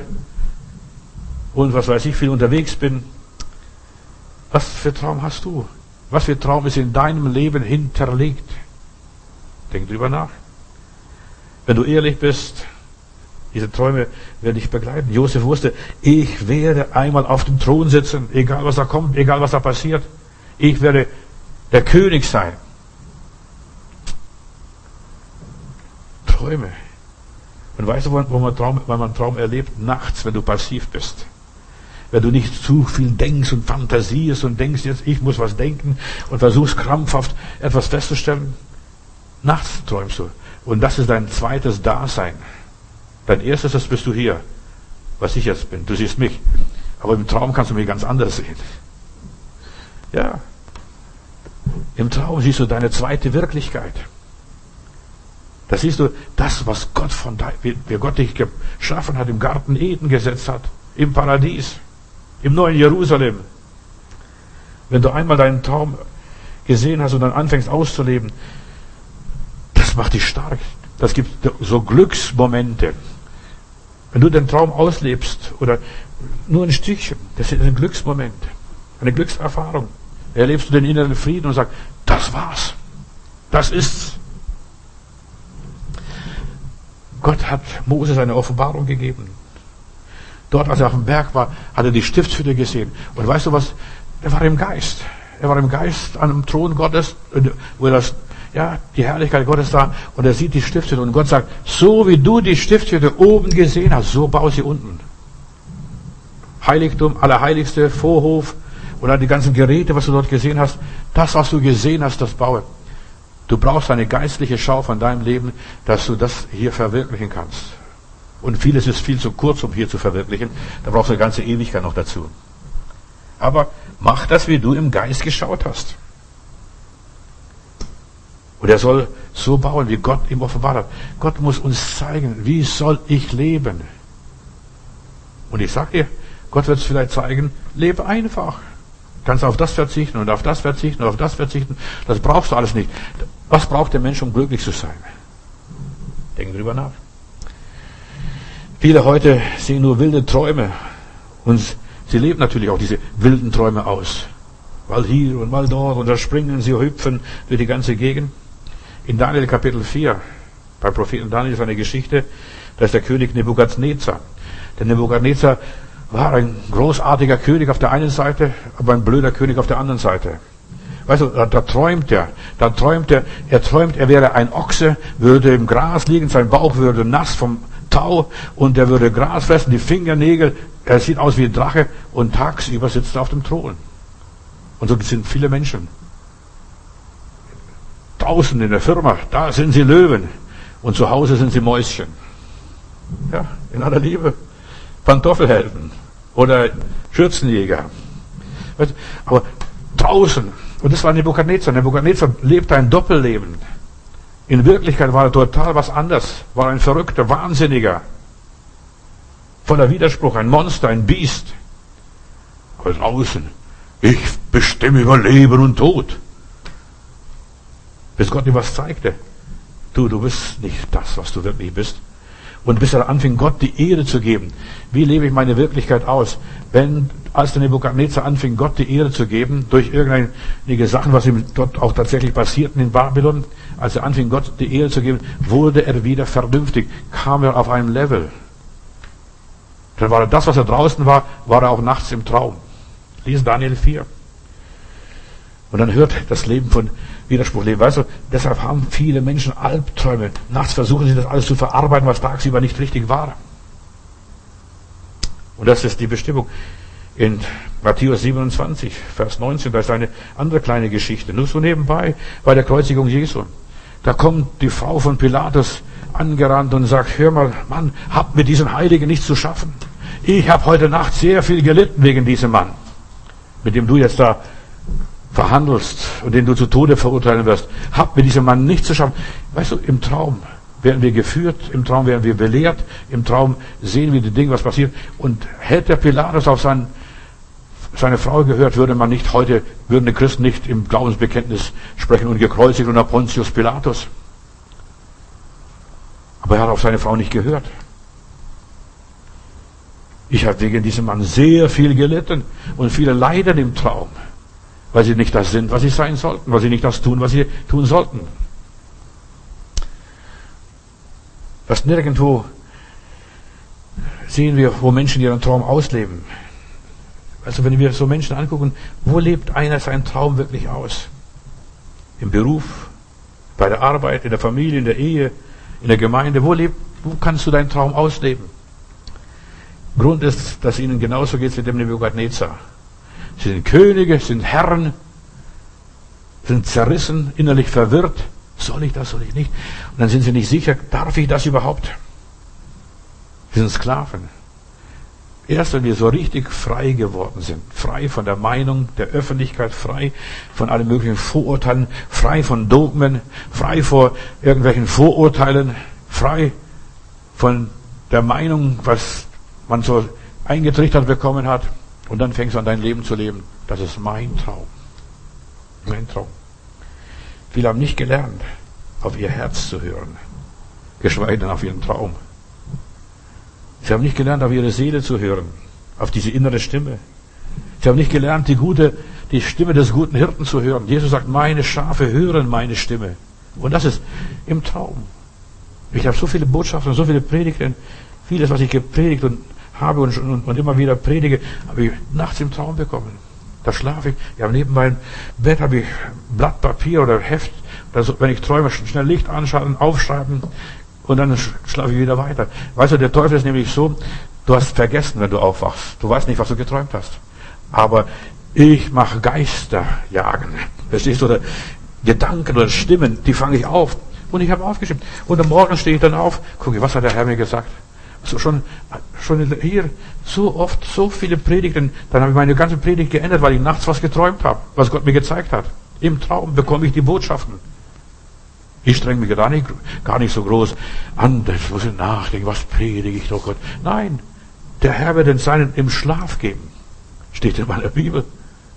und was weiß ich, viel unterwegs bin. Was für Traum hast du? Was für Traum ist in deinem Leben hinterlegt? Denk drüber nach. Wenn du ehrlich bist, diese Träume werden dich begleiten. Josef wusste, ich werde einmal auf dem Thron sitzen, egal was da kommt, egal was da passiert. Ich werde der König sein. Träume. Und weißt du, wo man Traum, wenn man Traum erlebt? Nachts, wenn du passiv bist. Wenn du nicht zu viel denkst und fantasierst und denkst, jetzt ich muss was denken und versuchst krampfhaft etwas festzustellen. Nachts träumst du. Und das ist dein zweites Dasein. Dein erstes, das bist du hier, was ich jetzt bin. Du siehst mich. Aber im Traum kannst du mich ganz anders sehen. Ja. Im Traum siehst du deine zweite Wirklichkeit. Da siehst du das, was Gott von dein, wie Gott dich geschaffen hat, im Garten Eden gesetzt hat, im Paradies, im neuen Jerusalem. Wenn du einmal deinen Traum gesehen hast und dann anfängst auszuleben, das macht dich stark. Das gibt so Glücksmomente. Wenn du den Traum auslebst oder nur ein Stückchen, das ist ein Glücksmoment, eine Glückserfahrung. Erlebst du den inneren Frieden und sagst, das war's. Das ist's. Gott hat Moses eine Offenbarung gegeben. Dort, als er auf dem Berg war, hat er die Stiftshütte gesehen. Und weißt du was? Er war im Geist. Er war im Geist an dem Thron Gottes, wo er das, ja, die Herrlichkeit Gottes da, und er sieht die Stiftshütte. Und Gott sagt, so wie du die Stiftshütte oben gesehen hast, so bau sie unten. Heiligtum, Allerheiligste, Vorhof, oder die ganzen Geräte, was du dort gesehen hast, das, was du gesehen hast, das baue. Du brauchst eine geistliche Schau von deinem Leben, dass du das hier verwirklichen kannst. Und vieles ist viel zu kurz, um hier zu verwirklichen. Da brauchst du eine ganze Ewigkeit noch dazu. Aber mach das, wie du im Geist geschaut hast. Und er soll so bauen, wie Gott ihm offenbart hat. Gott muss uns zeigen, wie soll ich leben. Und ich sag dir, Gott wird es vielleicht zeigen, lebe einfach. Kannst auf das verzichten und auf das verzichten und auf das verzichten. Das brauchst du alles nicht. Was braucht der Mensch, um glücklich zu sein? Denk drüber nach. Viele heute sehen nur wilde Träume und sie leben natürlich auch diese wilden Träume aus. Mal hier und mal dort und da springen sie, hüpfen durch die ganze Gegend. In Daniel Kapitel vier, beim Propheten Daniel ist eine Geschichte, da ist der König Nebukadnezar. Der Nebukadnezar war ein großartiger König auf der einen Seite, aber ein blöder König auf der anderen Seite. Weißt du, da, da träumt er, da träumt er, er träumt, er wäre ein Ochse, würde im Gras liegen, sein Bauch würde nass vom Tau und er würde Gras fressen, die Fingernägel, er sieht aus wie ein Drache und tagsüber sitzt er auf dem Thron. Und so sind viele Menschen. Draußen in der Firma, da sind sie Löwen und zu Hause sind sie Mäuschen. Ja, in aller Liebe. Pantoffelhelden oder Schürzenjäger. Weißt du, aber draußen, und das war Nebukadnezar. Nebukadnezar lebte ein Doppelleben. In Wirklichkeit war er total was anderes, war ein verrückter, wahnsinniger, voller Widerspruch, ein Monster, ein Biest. Aber draußen, ich bestimme über Leben und Tod. Bis Gott ihm was zeigte. Du, du bist nicht das, was du wirklich bist. Und bis er anfing, Gott die Ehre zu geben. Wie lebe ich meine Wirklichkeit aus? Wenn, als der Nebukadnezar anfing, Gott die Ehre zu geben, durch irgendwelche Sachen, was ihm dort auch tatsächlich passierten in Babylon, als er anfing, Gott die Ehre zu geben, wurde er wieder vernünftig, kam er auf ein Level. Dann war er das, was er draußen war, war er auch nachts im Traum. Lies Daniel vier. Und dann hört das Leben von Widerspruch leben. Weißt du, deshalb haben viele Menschen Albträume. Nachts versuchen sie das alles zu verarbeiten, was tagsüber nicht richtig war. Und das ist die Bestimmung. In Matthäus siebenundzwanzig, Vers neunzehn, da ist eine andere kleine Geschichte. Nur so nebenbei, bei der Kreuzigung Jesu. Da kommt die Frau von Pilatus angerannt und sagt, hör mal, Mann, habt mit diesem Heiligen nichts zu schaffen. Ich habe heute Nacht sehr viel gelitten wegen diesem Mann, mit dem du jetzt da verhandelst und den du zu Tode verurteilen wirst. Habt mit diesem Mann nichts zu schaffen. Weißt du, im Traum werden wir geführt, im Traum werden wir belehrt, im Traum sehen wir die Dinge, was passiert. Und hätte der Pilatus auf sein, seine Frau gehört, würde man nicht heute, würden die Christen nicht im Glaubensbekenntnis sprechen und gekreuzigt unter Pontius Pilatus. Aber er hat auf seine Frau nicht gehört. Ich habe wegen diesem Mann sehr viel gelitten und viele leiden im Traum, weil sie nicht das sind, was sie sein sollten, weil sie nicht das tun, was sie tun sollten. Fast nirgendwo sehen wir, wo Menschen ihren Traum ausleben. Also wenn wir so Menschen angucken, wo lebt einer seinen Traum wirklich aus? Im Beruf, bei der Arbeit, in der Familie, in der Ehe, in der Gemeinde. Wo lebt, wo kannst du deinen Traum ausleben? Grund ist, dass ihnen genauso geht wie dem Nebukadnezar. Sie sind Könige, sind Herren, sind zerrissen, innerlich verwirrt. Soll ich das, soll ich nicht? Und dann sind sie nicht sicher, darf ich das überhaupt? Sie sind Sklaven. Erst wenn wir so richtig frei geworden sind, frei von der Meinung der Öffentlichkeit, frei von allen möglichen Vorurteilen, frei von Dogmen, frei vor irgendwelchen Vorurteilen, frei von der Meinung, was man so eingetrichtert bekommen hat, und dann fängst du an, dein Leben zu leben. Das ist mein Traum. Mein Traum. Viele haben nicht gelernt, auf ihr Herz zu hören, geschweige denn auf ihren Traum. Sie haben nicht gelernt, auf ihre Seele zu hören, auf diese innere Stimme. Sie haben nicht gelernt, die gute, die Stimme des guten Hirten zu hören. Jesus sagt, meine Schafe hören meine Stimme. Und das ist im Traum. Ich habe so viele Botschaften, so viele Predigten, vieles, was ich gepredigt und habe und, und, und immer wieder predige, habe ich nachts im Traum bekommen. Da schlafe ich. Ja, neben meinem Bett habe ich Blatt Papier oder Heft. Das, wenn ich träume, schnell Licht anschalten, aufschreiben und dann schlafe ich wieder weiter. Weißt du, der Teufel ist nämlich so, du hast vergessen, wenn du aufwachst. Du weißt nicht, was du geträumt hast. Aber ich mache Geister jagen. Verstehst du? Oder Gedanken oder Stimmen, die fange ich auf. Und ich habe aufgeschrieben. Und am Morgen stehe ich dann auf, gucke, was hat der Herr mir gesagt? So schon, schon hier so oft, so viele Predigten, dann habe ich meine ganze Predigt geändert, weil ich nachts was geträumt habe, was Gott mir gezeigt hat. Im Traum bekomme ich die Botschaften. Ich strenge mich gar nicht, gar nicht so groß an, das muss ich nachdenken, was predige ich doch Gott. Nein, der Herr wird den Seinen im Schlaf geben. Steht in meiner Bibel.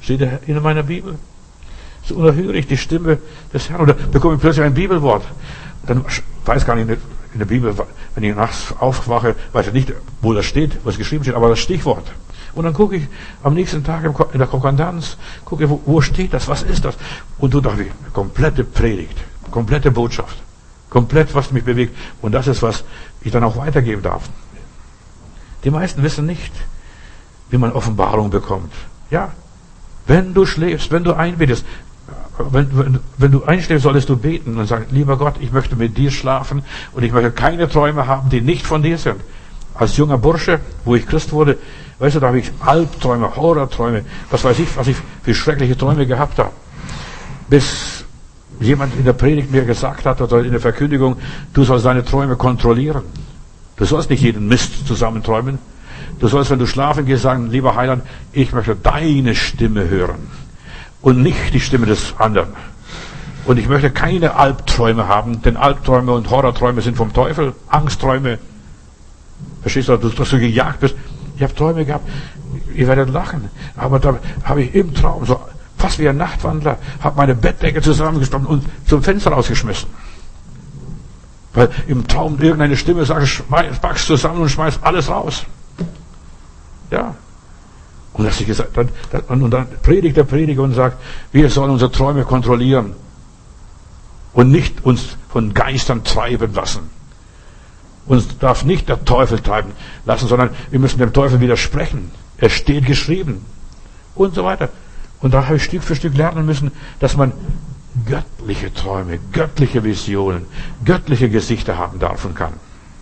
Steht in meiner Bibel. So höre ich die Stimme des Herrn oder bekomme ich plötzlich ein Bibelwort. Dann weiß gar nicht in der Bibel, wenn ich nachts aufwache, weiß ich nicht, wo das steht, was geschrieben steht, aber das Stichwort. Und dann gucke ich am nächsten Tag in der Konkordanz, gucke, wo, wo steht das, was ist das? Und du dachte ich, komplette Predigt, komplette Botschaft, komplett, was mich bewegt. Und das ist, was ich dann auch weitergeben darf. Die meisten wissen nicht, wie man Offenbarung bekommt. Ja, wenn du schläfst, wenn du einbetest, wenn, wenn, wenn du einschläfst, solltest du beten und sagen, lieber Gott, ich möchte mit dir schlafen und ich möchte keine Träume haben, die nicht von dir sind. Als junger Bursche, wo ich Christ wurde, weißt du, da habe ich Albträume, Horrorträume, was weiß ich, was ich für schreckliche Träume gehabt habe. Bis jemand in der Predigt mir gesagt hat, oder in der Verkündigung, du sollst deine Träume kontrollieren. Du sollst nicht jeden Mist zusammenträumen. Du sollst, wenn du schlafen gehst, sagen, lieber Heiland, ich möchte deine Stimme hören und nicht die Stimme des anderen. Und ich möchte keine Albträume haben, denn Albträume und Horrorträume sind vom Teufel, Angstträume. Verstehst du, dass du gejagt bist? Ich habe Träume gehabt, ihr werdet lachen, aber da habe ich im Traum, so fast wie ein Nachtwandler, habe meine Bettdecke zusammengestochen und zum Fenster rausgeschmissen. Weil im Traum irgendeine Stimme sagt, pack's zusammen und schmeiß alles raus. Ja. Und, dass ich gesagt, dann, dann, und dann predigt der Prediger und sagt, wir sollen unsere Träume kontrollieren und nicht uns von Geistern treiben lassen. Uns darf nicht der Teufel treiben lassen, sondern wir müssen dem Teufel widersprechen. Es steht geschrieben. Und so weiter. Und da habe ich Stück für Stück lernen müssen, dass man göttliche Träume, göttliche Visionen, göttliche Gesichter haben darf und kann.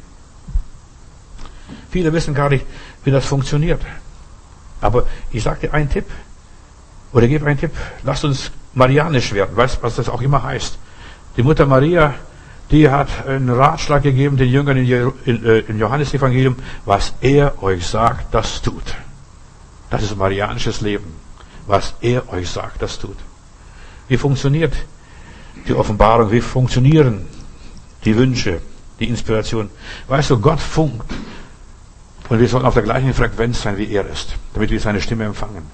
Viele wissen gar nicht, wie das funktioniert. Aber ich sage dir einen Tipp, oder gebe einen Tipp, lasst uns marianisch werden, weißt was das auch immer heißt. Die Mutter Maria, die hat einen Ratschlag gegeben den Jüngern im Johannesevangelium, was er euch sagt, das tut. Das ist marianisches Leben. Was er euch sagt, das tut. Wie funktioniert die Offenbarung? Wie funktionieren die Wünsche, die Inspiration? Weißt du, Gott funkt. Und wir sollen auf der gleichen Frequenz sein, wie er ist, damit wir seine Stimme empfangen.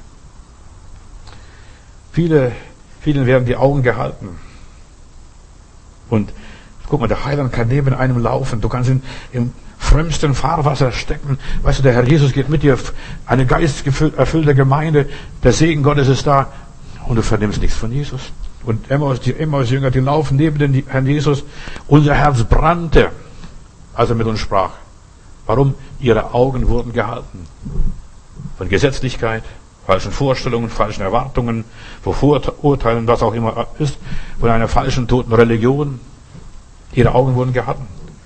Viele, vielen werden die Augen gehalten. Und guck mal, der Heiland kann neben einem laufen. Du kannst ihn im frömmsten Fahrwasser stecken. Weißt du, der Herr Jesus geht mit dir, eine geisterfüllte Gemeinde, der Segen Gottes ist da und du vernimmst nichts von Jesus. Und Emmaus, die Emmaus-Jünger, die laufen neben den Herrn Jesus. Unser Herz brannte, als er mit uns sprach. Warum? Ihre Augen wurden gehalten. Von Gesetzlichkeit, falschen Vorstellungen, falschen Erwartungen, von Vorurteilen, was auch immer ist, von einer falschen, toten Religion. Ihre Augen wurden gehalten.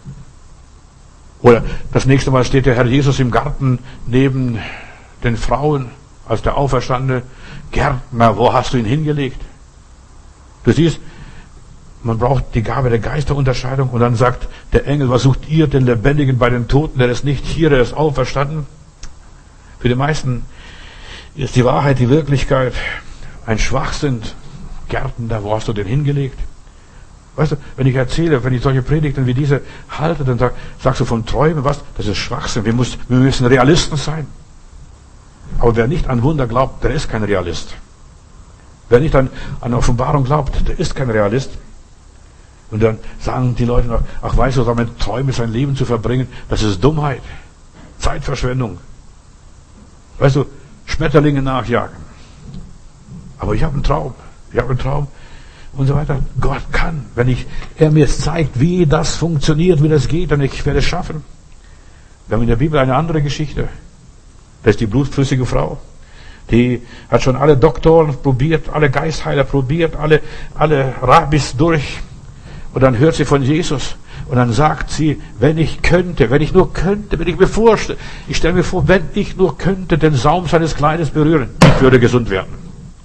Oder das nächste Mal steht der Herr Jesus im Garten neben den Frauen, als der Auferstandene. Gärtner, wo hast du ihn hingelegt? Du siehst, man braucht die Gabe der Geisterunterscheidung und dann sagt der Engel, was sucht ihr den Lebendigen bei den Toten? Der ist nicht hier, der ist auferstanden. Für die meisten ist die Wahrheit, die Wirklichkeit ein Schwachsinn. Gärtner, wo hast du den hingelegt? Weißt du, wenn ich erzähle, wenn ich solche Predigten wie diese halte, dann sag, sagst du von Träumen, was? Das ist Schwachsinn. Wir, muss, wir müssen Realisten sein. Aber wer nicht an Wunder glaubt, der ist kein Realist. Wer nicht an, an Offenbarung glaubt, der ist kein Realist. Und dann sagen die Leute noch, ach weißt du, damit Träume sein Leben zu verbringen, das ist Dummheit. Zeitverschwendung. Weißt du, Schmetterlinge nachjagen. Aber ich habe einen Traum. Ich habe einen Traum. Und so weiter. Gott kann, wenn ich, er mir zeigt, wie das funktioniert, wie das geht, dann ich werde es schaffen. Wir haben in der Bibel eine andere Geschichte. Das ist die blutflüssige Frau. Die hat schon alle Doktoren probiert, alle Geistheiler probiert, alle, alle Rabbis durch. Und dann hört sie von Jesus. Und dann sagt sie, wenn ich könnte, wenn ich nur könnte, wenn ich mir vorstelle, ich stelle mir vor, wenn ich nur könnte, den Saum seines Kleides berühren, ich würde gesund werden.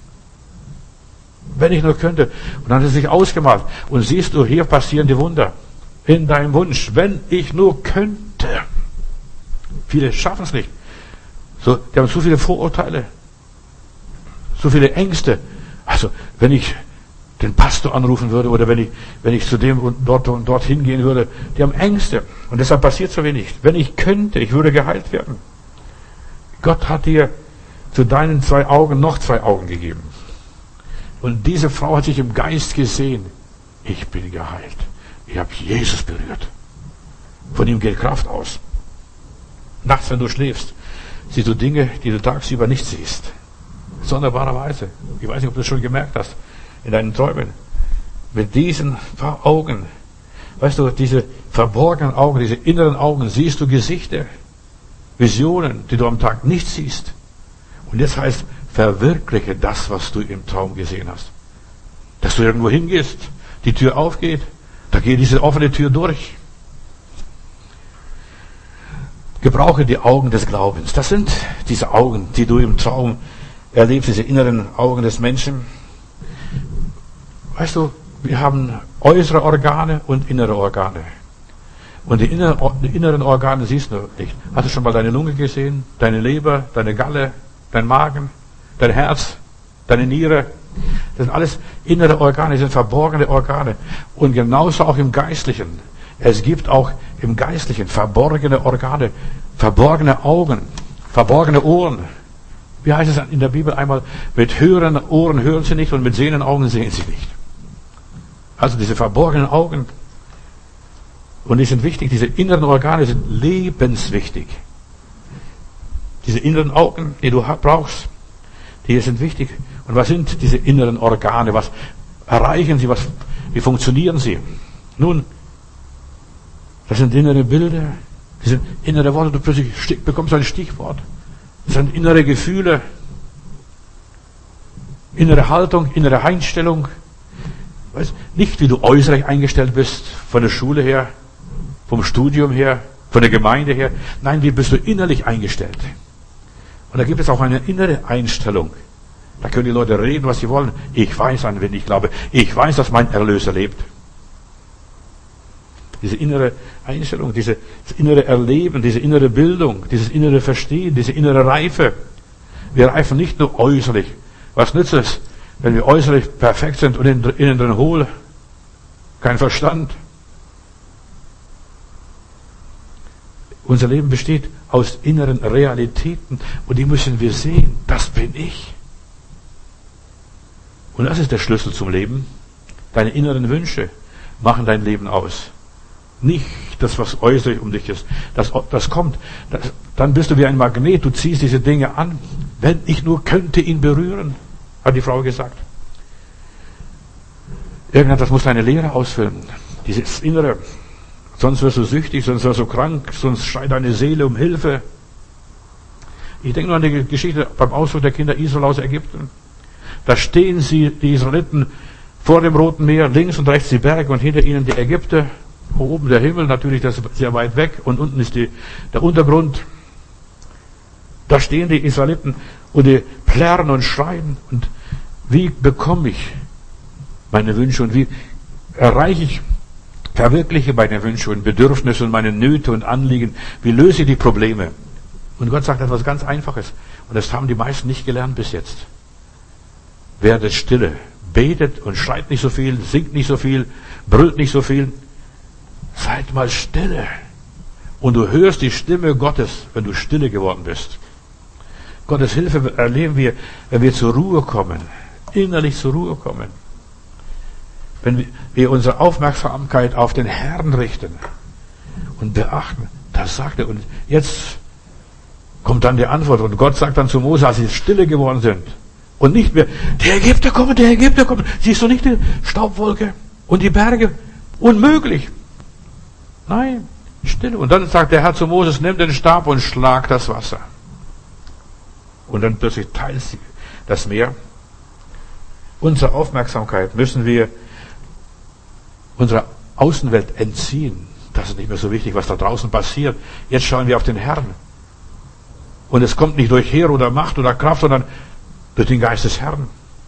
Wenn ich nur könnte. Und dann hat sie sich ausgemalt. Und siehst du, hier passieren die Wunder. In deinem Wunsch. Wenn ich nur könnte. Viele schaffen es nicht. So, die haben zu viele Vorurteile. So viele Ängste. Also, wenn ich den Pastor anrufen würde oder wenn ich, wenn ich zu dem und dort und dort hingehen würde, die haben Ängste. Und deshalb passiert so wenig. Wenn ich könnte, ich würde geheilt werden. Gott hat dir zu deinen zwei Augen noch zwei Augen gegeben. Und diese Frau hat sich im Geist gesehen. Ich bin geheilt. Ich habe Jesus berührt. Von ihm geht Kraft aus. Nachts, wenn du schläfst, siehst du Dinge, die du tagsüber nicht siehst. Sonderbarerweise. Ich weiß nicht, ob du das schon gemerkt hast in deinen Träumen. Mit diesen paar Augen, weißt du, diese verborgenen Augen, diese inneren Augen, siehst du Gesichter, Visionen, die du am Tag nicht siehst. Und jetzt heißt, verwirkliche das, was du im Traum gesehen hast. Dass du irgendwo hingehst, die Tür aufgeht, da geht diese offene Tür durch. Gebrauche die Augen des Glaubens. Das sind diese Augen, die du im Traum erlebst, diese inneren Augen des Menschen. Weißt du, wir haben äußere Organe und innere Organe. Und die inneren Organe siehst du nicht. Hast du schon mal deine Lunge gesehen? Deine Leber, deine Galle, dein Magen, dein Herz, deine Niere? Das sind alles innere Organe, das sind verborgene Organe. Und genauso auch im Geistlichen. Es gibt auch im Geistlichen verborgene Organe, verborgene Augen, verborgene Ohren. Wie heißt es in der Bibel einmal? Mit höheren Ohren hören sie nicht und mit sehenden Augen sehen sie nicht. Also diese verborgenen Augen. Und die sind wichtig, diese inneren Organe sind lebenswichtig. Diese inneren Augen, die du brauchst, die sind wichtig. Und was sind diese inneren Organe? Was erreichen sie? Was, wie funktionieren sie? Nun, das sind innere Bilder, das sind innere Worte. Du plötzlich bekommst ein Stichwort. Das sind innere Gefühle, innere Haltung, innere Einstellung. Weißt, nicht wie du äußerlich eingestellt bist, von der Schule her, vom Studium her, von der Gemeinde her. Nein, wie bist du innerlich eingestellt? Und da gibt es auch eine innere Einstellung. Da können die Leute reden, was sie wollen. Ich weiß, an wen ich glaube. Ich weiß, dass mein Erlöser lebt. Diese innere Einstellung, dieses innere Erleben, diese innere Bildung, dieses innere Verstehen, diese innere Reife. Wir reifen nicht nur äußerlich. Was nützt es, wenn wir äußerlich perfekt sind und innen drin hohl? Kein Verstand. Unser Leben besteht aus inneren Realitäten und die müssen wir sehen. Das bin ich. Und das ist der Schlüssel zum Leben. Deine inneren Wünsche machen dein Leben aus. Nicht das, was äußerlich um dich ist. Das, das kommt. Das, dann bist du wie ein Magnet. Du ziehst diese Dinge an. Wenn ich nur könnte ihn berühren, hat die Frau gesagt. Irgendetwas muss deine Lehre ausfüllen. Dieses Innere. Sonst wirst du süchtig, sonst wirst du krank, sonst schreit deine Seele um Hilfe. Ich denke nur an die Geschichte beim Auszug der Kinder Israel aus Ägypten. Da stehen sie, die Israeliten, vor dem Roten Meer, links und rechts die Berge und hinter ihnen die Ägypter. Oben der Himmel, natürlich, das ist sehr weit weg und unten ist die, der Untergrund. Da stehen die Israeliten und die plärren und schreien. Und wie bekomme ich meine Wünsche und wie erreiche ich, verwirkliche meine Wünsche und Bedürfnisse und meine Nöte und Anliegen? Wie löse ich die Probleme? Und Gott sagt etwas ganz Einfaches. Und das haben die meisten nicht gelernt bis jetzt. Werdet stille. Betet und schreit nicht so viel, singt nicht so viel, brüllt nicht so viel. Seid mal stille. Und du hörst die Stimme Gottes, wenn du stille geworden bist. Gottes Hilfe erleben wir, wenn wir zur Ruhe kommen. Innerlich zur Ruhe kommen. Wenn wir unsere Aufmerksamkeit auf den Herrn richten und beachten, das sagt er. Und jetzt kommt dann die Antwort. Und Gott sagt dann zu Mose, als sie stille geworden sind. Und nicht mehr, der Ägypter kommt, der Ägypter kommt. Siehst du nicht die Staubwolke und die Berge? Unmöglich. Nein, Stille. Und dann sagt der Herr zu Moses, nimm den Stab und schlag das Wasser. Und dann plötzlich teilt sie das Meer. Unsere Aufmerksamkeit müssen wir unserer Außenwelt entziehen. Das ist nicht mehr so wichtig, was da draußen passiert. Jetzt schauen wir auf den Herrn. Und es kommt nicht durch Heer oder Macht oder Kraft, sondern durch den Geist des Herrn.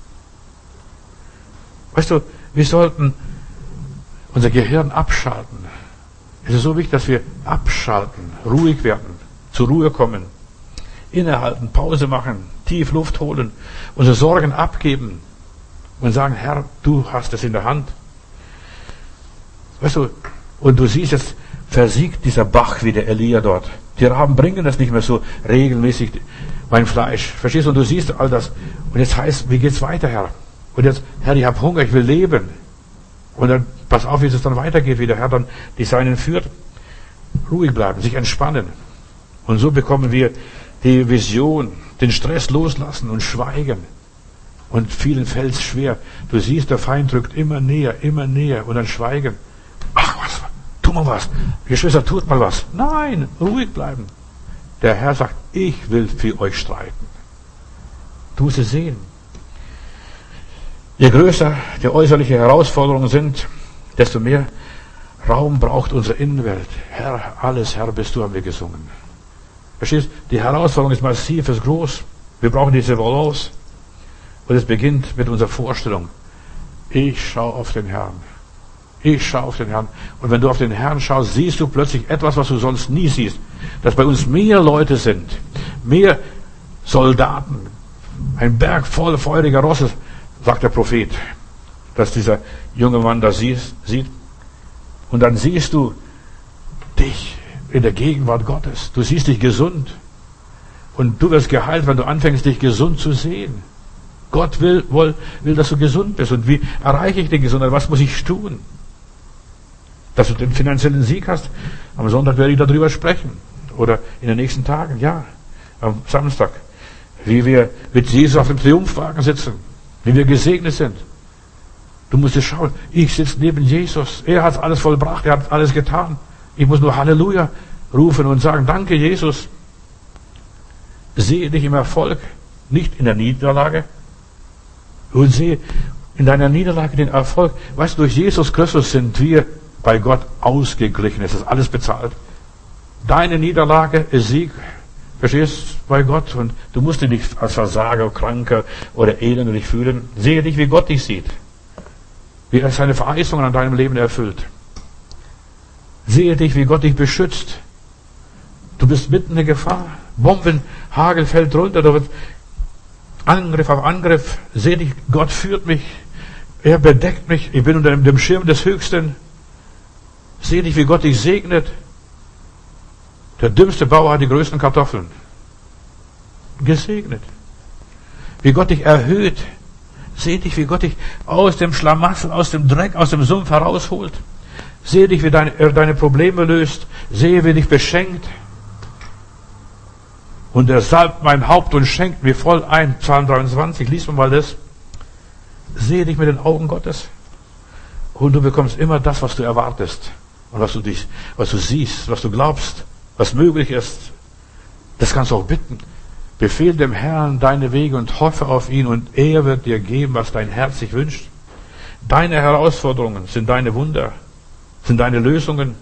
Weißt du, wir sollten unser Gehirn abschalten. Es ist so wichtig, dass wir abschalten, ruhig werden, zur Ruhe kommen, innehalten, Pause machen, tief Luft holen, unsere Sorgen abgeben und sagen, Herr, du hast es in der Hand. Weißt du, und du siehst jetzt, versiegt dieser Bach wie der Elia dort. Die Raben bringen das nicht mehr so regelmäßig, mein Fleisch. Verstehst du? Und du siehst all das. Und jetzt heißt, wie geht's weiter, Herr? Und jetzt, Herr, ich habe Hunger, ich will leben. Und dann, pass auf, wie es dann weitergeht, wie der Herr dann die Seinen führt. Ruhig bleiben, sich entspannen. Und so bekommen wir die Vision, den Stress loslassen und schweigen. Und vielen fällt es schwer. Du siehst, der Feind drückt immer näher, immer näher. Und dann schweigen. Ach was, tu mal was. Geschwister, tut mal was. Nein, ruhig bleiben. Der Herr sagt, ich will für euch streiten. Du musst es sehen. Je größer die äußerlichen Herausforderungen sind, desto mehr Raum braucht unsere Innenwelt. Herr, alles Herr bist du, haben wir gesungen. Verstehst? Die Herausforderung ist massiv, ist groß. Wir brauchen diese Balance. Und es beginnt mit unserer Vorstellung. Ich schaue auf den Herrn. Ich schaue auf den Herrn. Und wenn du auf den Herrn schaust, siehst du plötzlich etwas, was du sonst nie siehst. Dass bei uns mehr Leute sind. Mehr Soldaten. Ein Berg voll feuriger Rosse, sagt der Prophet. Dass dieser junge Mann da sieht. Und dann siehst du dich in der Gegenwart Gottes. Du siehst dich gesund. Und du wirst geheilt, wenn du anfängst, dich gesund zu sehen. Gott will, will, will, dass du gesund bist. Und wie erreiche ich die Gesundheit? Was muss ich tun? Dass du den finanziellen Sieg hast. Am Sonntag werde ich darüber sprechen. Oder in den nächsten Tagen, ja. Am Samstag. Wie wir mit Jesus auf dem Triumphwagen sitzen. Wie wir gesegnet sind. Du musst es schauen. Ich sitze neben Jesus. Er hat alles vollbracht. Er hat alles getan. Ich muss nur Halleluja rufen und sagen, danke Jesus. Sehe dich im Erfolg, nicht in der Niederlage. Und sehe in deiner Niederlage den Erfolg. Weißt du, durch Jesus Christus sind wir bei Gott ausgeglichen. Es ist alles bezahlt. Deine Niederlage ist Sieg. Verstehst? Bei Gott. Und du musst dich nicht als Versager, Kranker oder elendig fühlen. Sehe dich, wie Gott dich sieht. Wie er seine Verheißungen an deinem Leben erfüllt. Sehe dich, wie Gott dich beschützt. Du bist mitten in der Gefahr. Bomben, Hagel fällt runter. Da wird Angriff auf Angriff. Sehe dich, Gott führt mich. Er bedeckt mich. Ich bin unter dem Schirm des Höchsten. Sehe dich, wie Gott dich segnet. Der dümmste Bauer hat die größten Kartoffeln. Gesegnet. Wie Gott dich erhöht. Sehe dich, wie Gott dich aus dem Schlamassel, aus dem Dreck, aus dem Sumpf herausholt. Sehe dich, wie deine, er deine Probleme löst. Sehe, wie dich beschenkt. Und er salbt mein Haupt und schenkt mir voll ein. Psalm dreiundzwanzig, lies mal das. Sehe dich mit den Augen Gottes. Und du bekommst immer das, was du erwartest. Und was du, dich, was du siehst, was du glaubst, was möglich ist. Das kannst du auch bitten. Befehl dem Herrn deine Wege und hoffe auf ihn und er wird dir geben, was dein Herz sich wünscht. Deine Herausforderungen sind deine Wunder, sind deine Lösungen.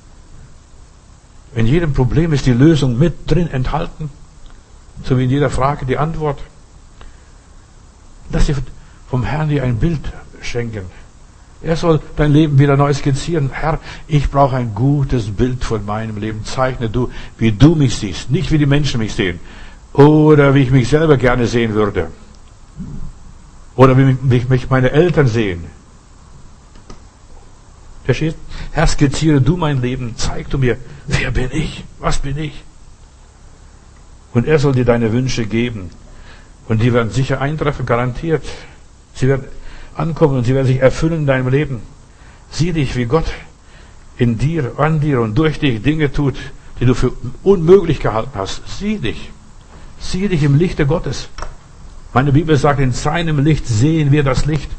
In jedem Problem ist die Lösung mit drin enthalten. So wie in jeder Frage die Antwort. Lass dir vom Herrn dir ein Bild schenken. Er soll dein Leben wieder neu skizzieren. Herr, ich brauche ein gutes Bild von meinem Leben. Zeichne du, wie du mich siehst. Nicht wie die Menschen mich sehen. Oder wie ich mich selber gerne sehen würde. Oder wie mich meine Eltern sehen. Verstehst? Herr, skizziere du mein Leben. Zeig du mir, wer bin ich? Was bin ich? Und er soll dir deine Wünsche geben. Und die werden sicher eintreffen, garantiert. Sie werden ankommen und sie werden sich erfüllen in deinem Leben. Sieh dich, wie Gott in dir, an dir und durch dich Dinge tut, die du für unmöglich gehalten hast. Sieh dich. Sieh dich im Lichte Gottes. Meine Bibel sagt, in seinem Licht sehen wir das Licht.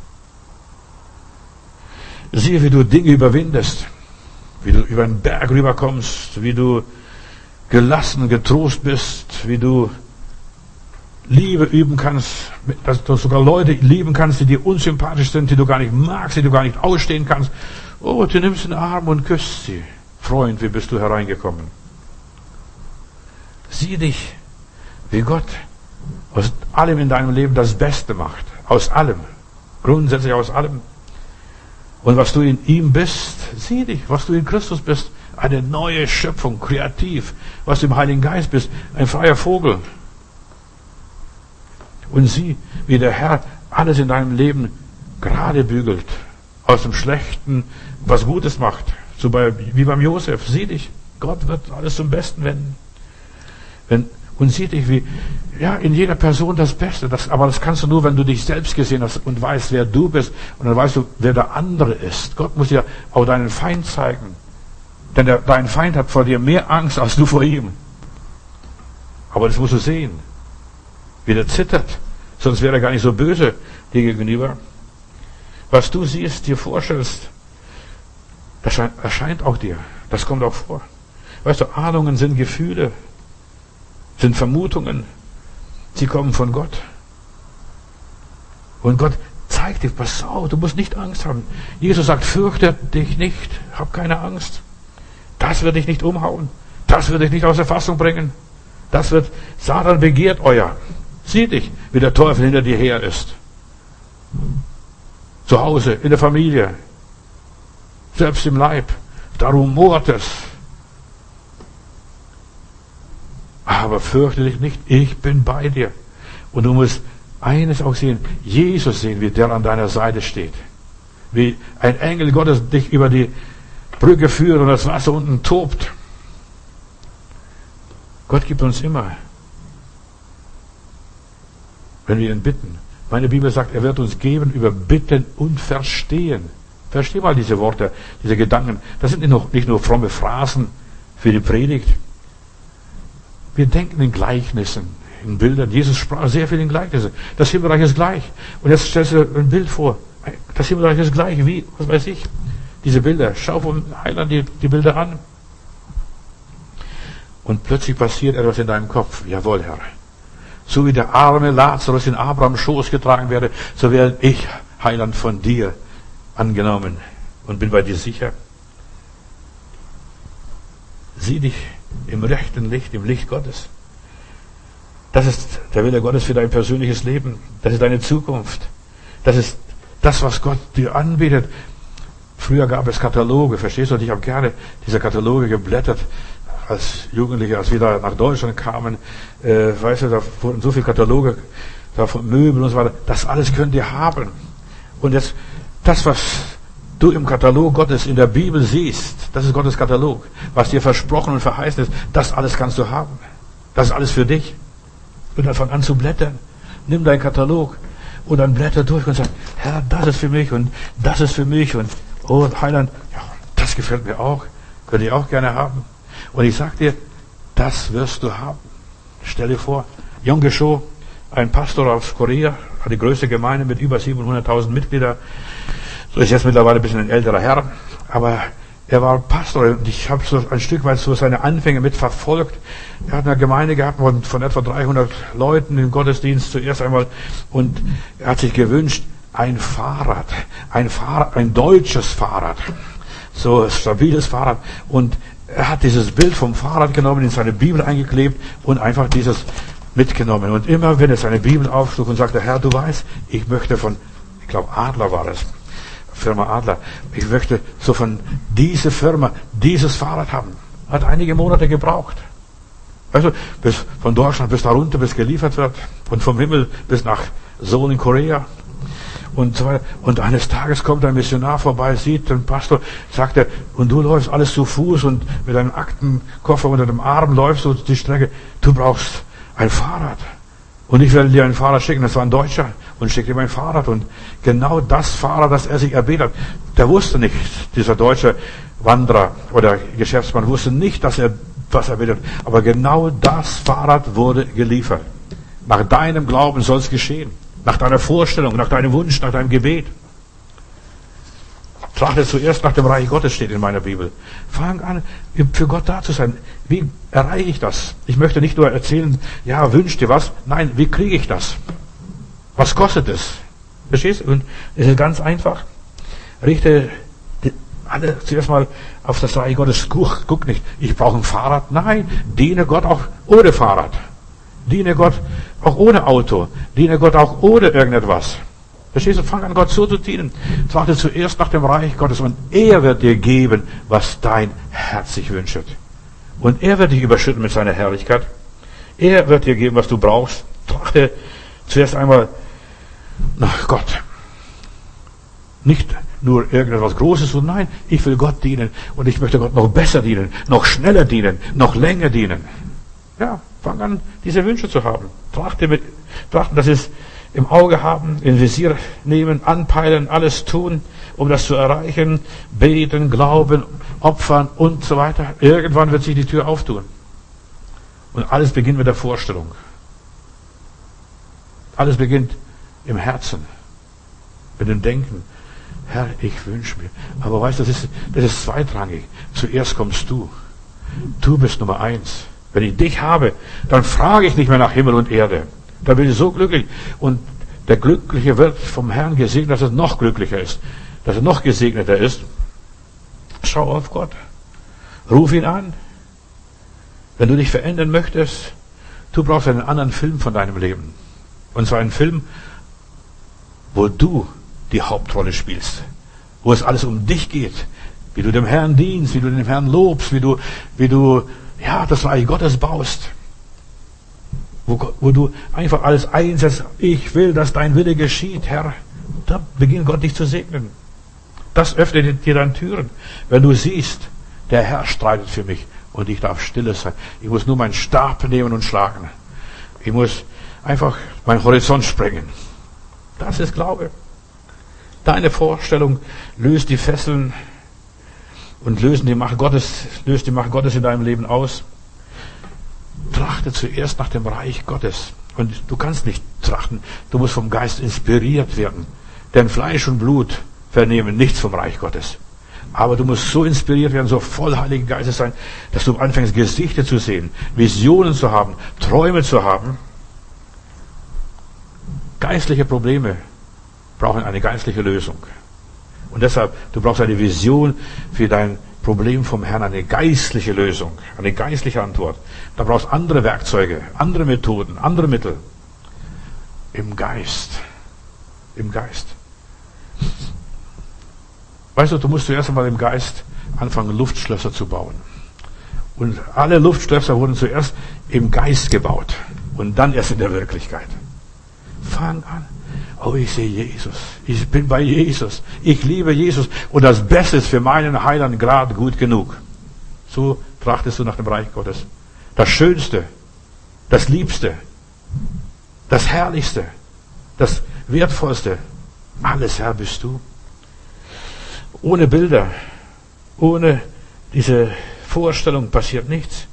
Siehe, wie du Dinge überwindest, wie du über einen Berg rüberkommst, wie du gelassen, getrost bist, wie du Liebe üben kannst, dass du sogar Leute lieben kannst, die dir unsympathisch sind, die du gar nicht magst, die du gar nicht ausstehen kannst. Oh, du nimmst den Arm und küsst sie. Freund, wie bist du hereingekommen? Sieh dich, wie Gott aus allem in deinem Leben das Beste macht. Aus allem. Grundsätzlich aus allem. Und was du in ihm bist, sieh dich, was du in Christus bist. Eine neue Schöpfung, kreativ. Was du im Heiligen Geist bist, ein freier Vogel. Und sieh, wie der Herr alles in deinem Leben gerade bügelt. Aus dem Schlechten was Gutes macht. So bei, wie beim Josef. Sieh dich. Gott wird alles zum Besten wenden. Wenn, und sieh dich wie, ja, in jeder Person das Beste. Das, aber das kannst du nur, wenn du dich selbst gesehen hast und weißt, wer du bist. Und dann weißt du, wer der andere ist. Gott muss dir auch deinen Feind zeigen. Denn der, dein Feind hat vor dir mehr Angst als du vor ihm. Aber das musst du sehen. Wie der zittert. Sonst wäre er gar nicht so böse dir gegenüber. Was du siehst, dir vorstellst, das erscheint auch dir. Das kommt auch vor. Weißt du, Ahnungen sind Gefühle, sind Vermutungen. Sie kommen von Gott. Und Gott zeigt dir, pass auf, du musst nicht Angst haben. Jesus sagt, fürchte dich nicht, hab keine Angst. Das wird dich nicht umhauen. Das wird dich nicht aus der Fassung bringen. Das wird, Satan begehrt euer. Sieh dich, wie der Teufel hinter dir her ist. Zu Hause, in der Familie, selbst im Leib. Da rumort es. Aber fürchte dich nicht, ich bin bei dir. Und du musst eines auch sehen, Jesus sehen, wie der an deiner Seite steht. Wie ein Engel Gottes dich über die Brücke führt und das Wasser unten tobt. Gott gibt uns immer, wenn wir ihn bitten. Meine Bibel sagt, er wird uns geben über Bitten und Verstehen. Versteh mal diese Worte, diese Gedanken. Das sind nicht nur, nicht nur fromme Phrasen für die Predigt. Wir denken in Gleichnissen, in Bildern. Jesus sprach sehr viel in Gleichnissen. Das Himmelreich ist gleich. Und jetzt stellst du ein Bild vor. Das Himmelreich ist gleich wie, was weiß ich, diese Bilder. Schau vom Heiland die, die Bilder an. Und plötzlich passiert etwas in deinem Kopf. Jawohl, Herr. So wie der arme Lazarus in Abrahams Schoß getragen werde, so werde ich, Heiland, von dir angenommen und bin bei dir sicher. Sieh dich im rechten Licht, im Licht Gottes. Das ist der Wille Gottes für dein persönliches Leben. Das ist deine Zukunft. Das ist das, was Gott dir anbietet. Früher gab es Kataloge, verstehst du? Und ich habe gerne diese Kataloge geblättert. Als Jugendliche, als wir da nach Deutschland kamen, äh, weißt du, da wurden so viele Kataloge, da von Möbeln und so weiter. Das alles könnt ihr haben. Und jetzt, das, was du im Katalog Gottes in der Bibel siehst, das ist Gottes Katalog. Was dir versprochen und verheißen ist, das alles kannst du haben. Das ist alles für dich. Und dann fang an zu blättern. Nimm deinen Katalog und dann blätter durch und sag, Herr, das ist für mich und das ist für mich und oh, Heiland, ja, das gefällt mir auch. Könnte ich auch gerne haben. Und ich sag dir, das wirst du haben. Stell dir vor, Yong Gesho, ein Pastor aus Korea, hat die größte Gemeinde mit über siebenhunderttausend Mitgliedern. So ist jetzt mittlerweile ein bisschen ein älterer Herr, aber er war Pastor und ich habe so ein Stück weit so seine Anfänge mitverfolgt. Er hat eine Gemeinde gehabt von, von etwa dreihundert Leuten im Gottesdienst zuerst einmal und er hat sich gewünscht, ein Fahrrad, ein Fahrrad, ein deutsches Fahrrad, so ein stabiles Fahrrad. Und er hat dieses Bild vom Fahrrad genommen, in seine Bibel eingeklebt und einfach dieses mitgenommen. Und immer, wenn er seine Bibel aufschlug und sagte, Herr, du weißt, ich möchte von, ich glaube Adler war das, Firma Adler, ich möchte so von dieser Firma dieses Fahrrad haben. Hat einige Monate gebraucht. Also bis von Deutschland bis da runter, bis geliefert wird und vom Himmel bis nach Seoul in Korea. Und so weiter. Und eines Tages kommt ein Missionar vorbei, sieht den Pastor, sagt er, und du läufst alles zu Fuß und mit einem Aktenkoffer unter dem Arm läufst du die Strecke. Du brauchst ein Fahrrad. Und ich werde dir ein Fahrrad schicken. Das war ein Deutscher und schickte ihm ein Fahrrad. Und genau das Fahrrad, das er sich erbeten hat, der wusste nicht, dieser deutsche Wanderer oder Geschäftsmann wusste nicht, dass er was erbeten hat. Aber genau das Fahrrad wurde geliefert. Nach deinem Glauben soll es geschehen. Nach deiner Vorstellung, nach deinem Wunsch, nach deinem Gebet. Trachte zuerst nach dem Reich Gottes, steht in meiner Bibel. Fang an, für Gott da zu sein. Wie erreiche ich das? Ich möchte nicht nur erzählen, ja, wünsch dir was. Nein, wie kriege ich das? Was kostet es? Verstehst du? Und es ist ganz einfach. Richte alle zuerst mal auf das Reich Gottes. Guck, guck nicht, ich brauche ein Fahrrad. Nein, diene Gott auch ohne Fahrrad. Diene Gott auch ohne Auto. Diene Gott auch ohne irgendetwas. Verstehst du? Fang an, Gott so zu dienen. Trachte zuerst nach dem Reich Gottes und er wird dir geben, was dein Herz sich wünscht. Und er wird dich überschütten mit seiner Herrlichkeit. Er wird dir geben, was du brauchst. Trachte zuerst einmal nach Gott. Nicht nur irgendetwas Großes tun. Nein, ich will Gott dienen und ich möchte Gott noch besser dienen, noch schneller dienen, noch länger dienen. Ja, fang an, diese Wünsche zu haben. Trachte mit, trachten, dass es im Auge haben, in Visier nehmen, anpeilen, alles tun, um das zu erreichen, beten, glauben, opfern und so weiter. Irgendwann wird sich die Tür auftun. Und alles beginnt mit der Vorstellung. Alles beginnt im Herzen, mit dem Denken. Herr, ich wünsche mir. Aber weißt du, das ist, das ist zweitrangig. Zuerst kommst du. Du bist Nummer eins. Wenn ich dich habe, dann frage ich nicht mehr nach Himmel und Erde. Dann bin ich so glücklich. Und der Glückliche wird vom Herrn gesegnet, dass er noch glücklicher ist. Dass er noch gesegneter ist. Schau auf Gott. Ruf ihn an. Wenn du dich verändern möchtest, du brauchst einen anderen Film von deinem Leben. Und zwar einen Film, wo du die Hauptrolle spielst. Wo es alles um dich geht. Wie du dem Herrn dienst, wie du dem Herrn lobst, wie du, wie du, ja, das Reich Gottes baust. Wo, wo du einfach alles einsetzt. Ich will, dass dein Wille geschieht, Herr. Da beginnt Gott dich zu segnen. Das öffnet dir dann Türen. Wenn du siehst, der Herr streitet für mich und ich darf stille sein. Ich muss nur meinen Stab nehmen und schlagen. Ich muss einfach meinen Horizont sprengen. Das ist Glaube. Deine Vorstellung löst die Fesseln und löst die Macht Gottes, löst die Macht Gottes in deinem Leben aus. Trachte zuerst nach dem Reich Gottes. Und du kannst nicht trachten. Du musst vom Geist inspiriert werden. Denn Fleisch und Blut vernehmen nichts vom Reich Gottes. Aber du musst so inspiriert werden, so voll Heiligen Geistes sein, dass du anfängst, Gesichter zu sehen, Visionen zu haben, Träume zu haben. Geistliche Probleme brauchen eine geistliche Lösung. Und deshalb, du brauchst eine Vision für dein Problem vom Herrn, eine geistliche Lösung, eine geistliche Antwort. Da brauchst du andere Werkzeuge, andere Methoden, andere Mittel. Im Geist. Im Geist. Weißt du, du musst zuerst einmal im Geist anfangen, Luftschlösser zu bauen. Und alle Luftschlösser wurden zuerst im Geist gebaut und dann erst in der Wirklichkeit. Fang an. Oh, ich sehe Jesus. Ich bin bei Jesus. Ich liebe Jesus. Und das Beste ist für meinen Heiland gerade gut genug. So trachtest du nach dem Reich Gottes. Das Schönste, das Liebste, das Herrlichste, das Wertvollste. Alles, Herr, bist du. Ohne Bilder, ohne diese Vorstellung passiert nichts.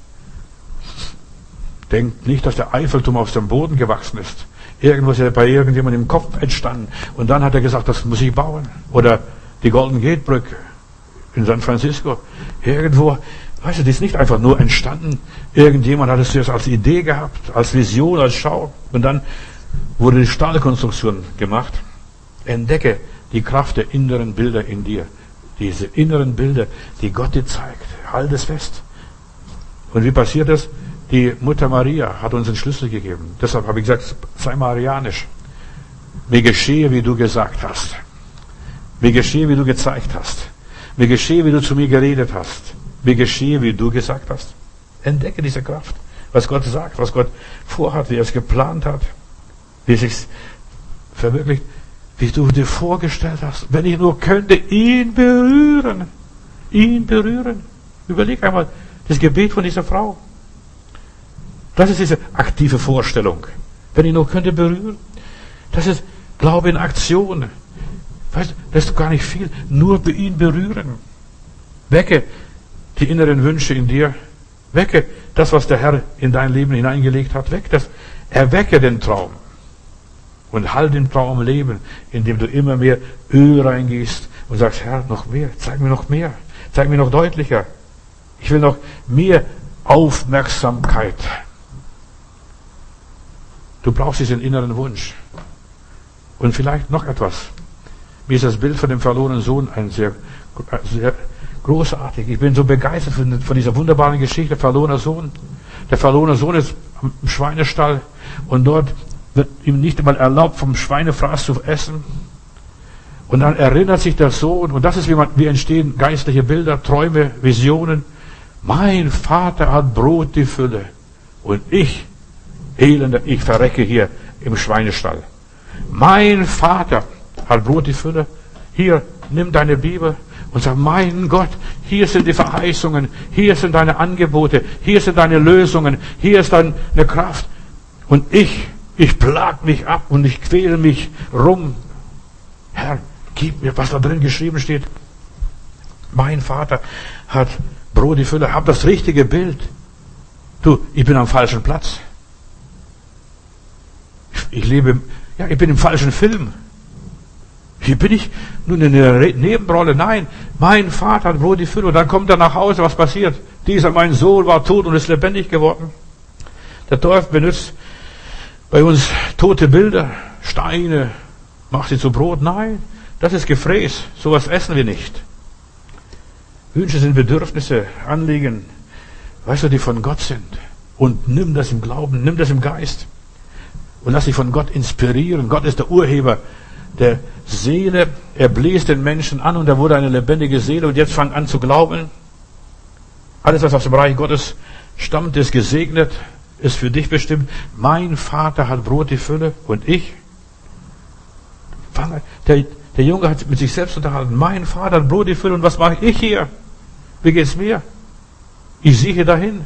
Denkt nicht, dass der Eiffelturm aus dem Boden gewachsen ist. Irgendwas ist bei irgendjemandem im Kopf entstanden. Und dann hat er gesagt, das muss ich bauen. Oder die Golden Gate Brücke in San Francisco. Irgendwo, weißt du, die ist nicht einfach nur entstanden. Irgendjemand hat es zuerst als Idee gehabt, als Vision, als Schau. Und dann wurde die Stahlkonstruktion gemacht. Entdecke die Kraft der inneren Bilder in dir. Diese inneren Bilder, die Gott dir zeigt. Halt es fest. Und wie passiert das? Die Mutter Maria hat uns den Schlüssel gegeben. Deshalb habe ich gesagt, sei marianisch. Mir geschehe, wie du gesagt hast. Mir geschehe, wie du gezeigt hast. Mir geschehe, wie du zu mir geredet hast. Mir geschehe, wie du gesagt hast. Entdecke diese Kraft. Was Gott sagt, was Gott vorhat, wie er es geplant hat. Wie es sich verwirklicht. Wie du dir vorgestellt hast. Wenn ich nur könnte, ihn berühren. Ihn berühren. Überleg einmal das Gebet von dieser Frau. Das ist diese aktive Vorstellung. Wenn ich nur könnte berühren. Das ist Glaube in Aktion. Weißt du, das ist gar nicht viel. Nur ihn berühren. Wecke die inneren Wünsche in dir. Wecke das, was der Herr in dein Leben hineingelegt hat. Wecke das. Erwecke den Traum. Und halt den Traum leben, indem du immer mehr Öl reingießt und sagst, Herr, noch mehr. Zeig mir noch mehr. Zeig mir noch deutlicher. Ich will noch mehr Aufmerksamkeit. Du brauchst diesen inneren Wunsch. Und vielleicht noch etwas. Mir ist das Bild von dem verlorenen Sohn ein sehr, sehr großartig. Ich bin so begeistert von, von dieser wunderbaren Geschichte. Verlorener Sohn. Der verlorene Sohn ist im Schweinestall und dort wird ihm nicht einmal erlaubt, vom Schweinefraß zu essen. Und dann erinnert sich der Sohn, und das ist, wie, man, wie entstehen geistliche Bilder, Träume, Visionen. Mein Vater hat Brot die Fülle und ich, Elender, ich verrecke hier im Schweinestall. Mein Vater hat Brot die Fülle. Hier nimm deine Bibel und sag, mein Gott, hier sind die Verheißungen, hier sind deine Angebote, hier sind deine Lösungen, hier ist deine Kraft. Und ich, ich plag mich ab und ich quäle mich rum. Herr, gib mir, was da drin geschrieben steht. Mein Vater hat Brot die Fülle, hab das richtige Bild. Du, ich bin am falschen Platz. Ich, ich lebe, ja, ich bin im falschen Film. Hier bin ich nun in einer Nebenrolle. Nein, mein Vater hat Brot die Fülle. Und dann kommt er nach Hause, was passiert? Dieser, mein Sohn, war tot und ist lebendig geworden. Der Teufel benutzt bei uns tote Bilder, Steine, macht sie zu Brot. Nein, das ist Gefräß. Sowas essen wir nicht. Wünsche sind Bedürfnisse, Anliegen, weißt du, die von Gott sind. Und nimm das im Glauben, nimm das im Geist. Und lass dich von Gott inspirieren. Gott ist der Urheber der Seele. Er bläst den Menschen an und er wurde eine lebendige Seele. Und jetzt fang an zu glauben. Alles, was aus dem Reich Gottes stammt, ist gesegnet, ist für dich bestimmt. Mein Vater hat Brot die Fülle und ich. Der, der Junge hat mit sich selbst unterhalten. Mein Vater hat Brot die Fülle und was mache ich hier? Wie geht's mir? Ich siehe dahin.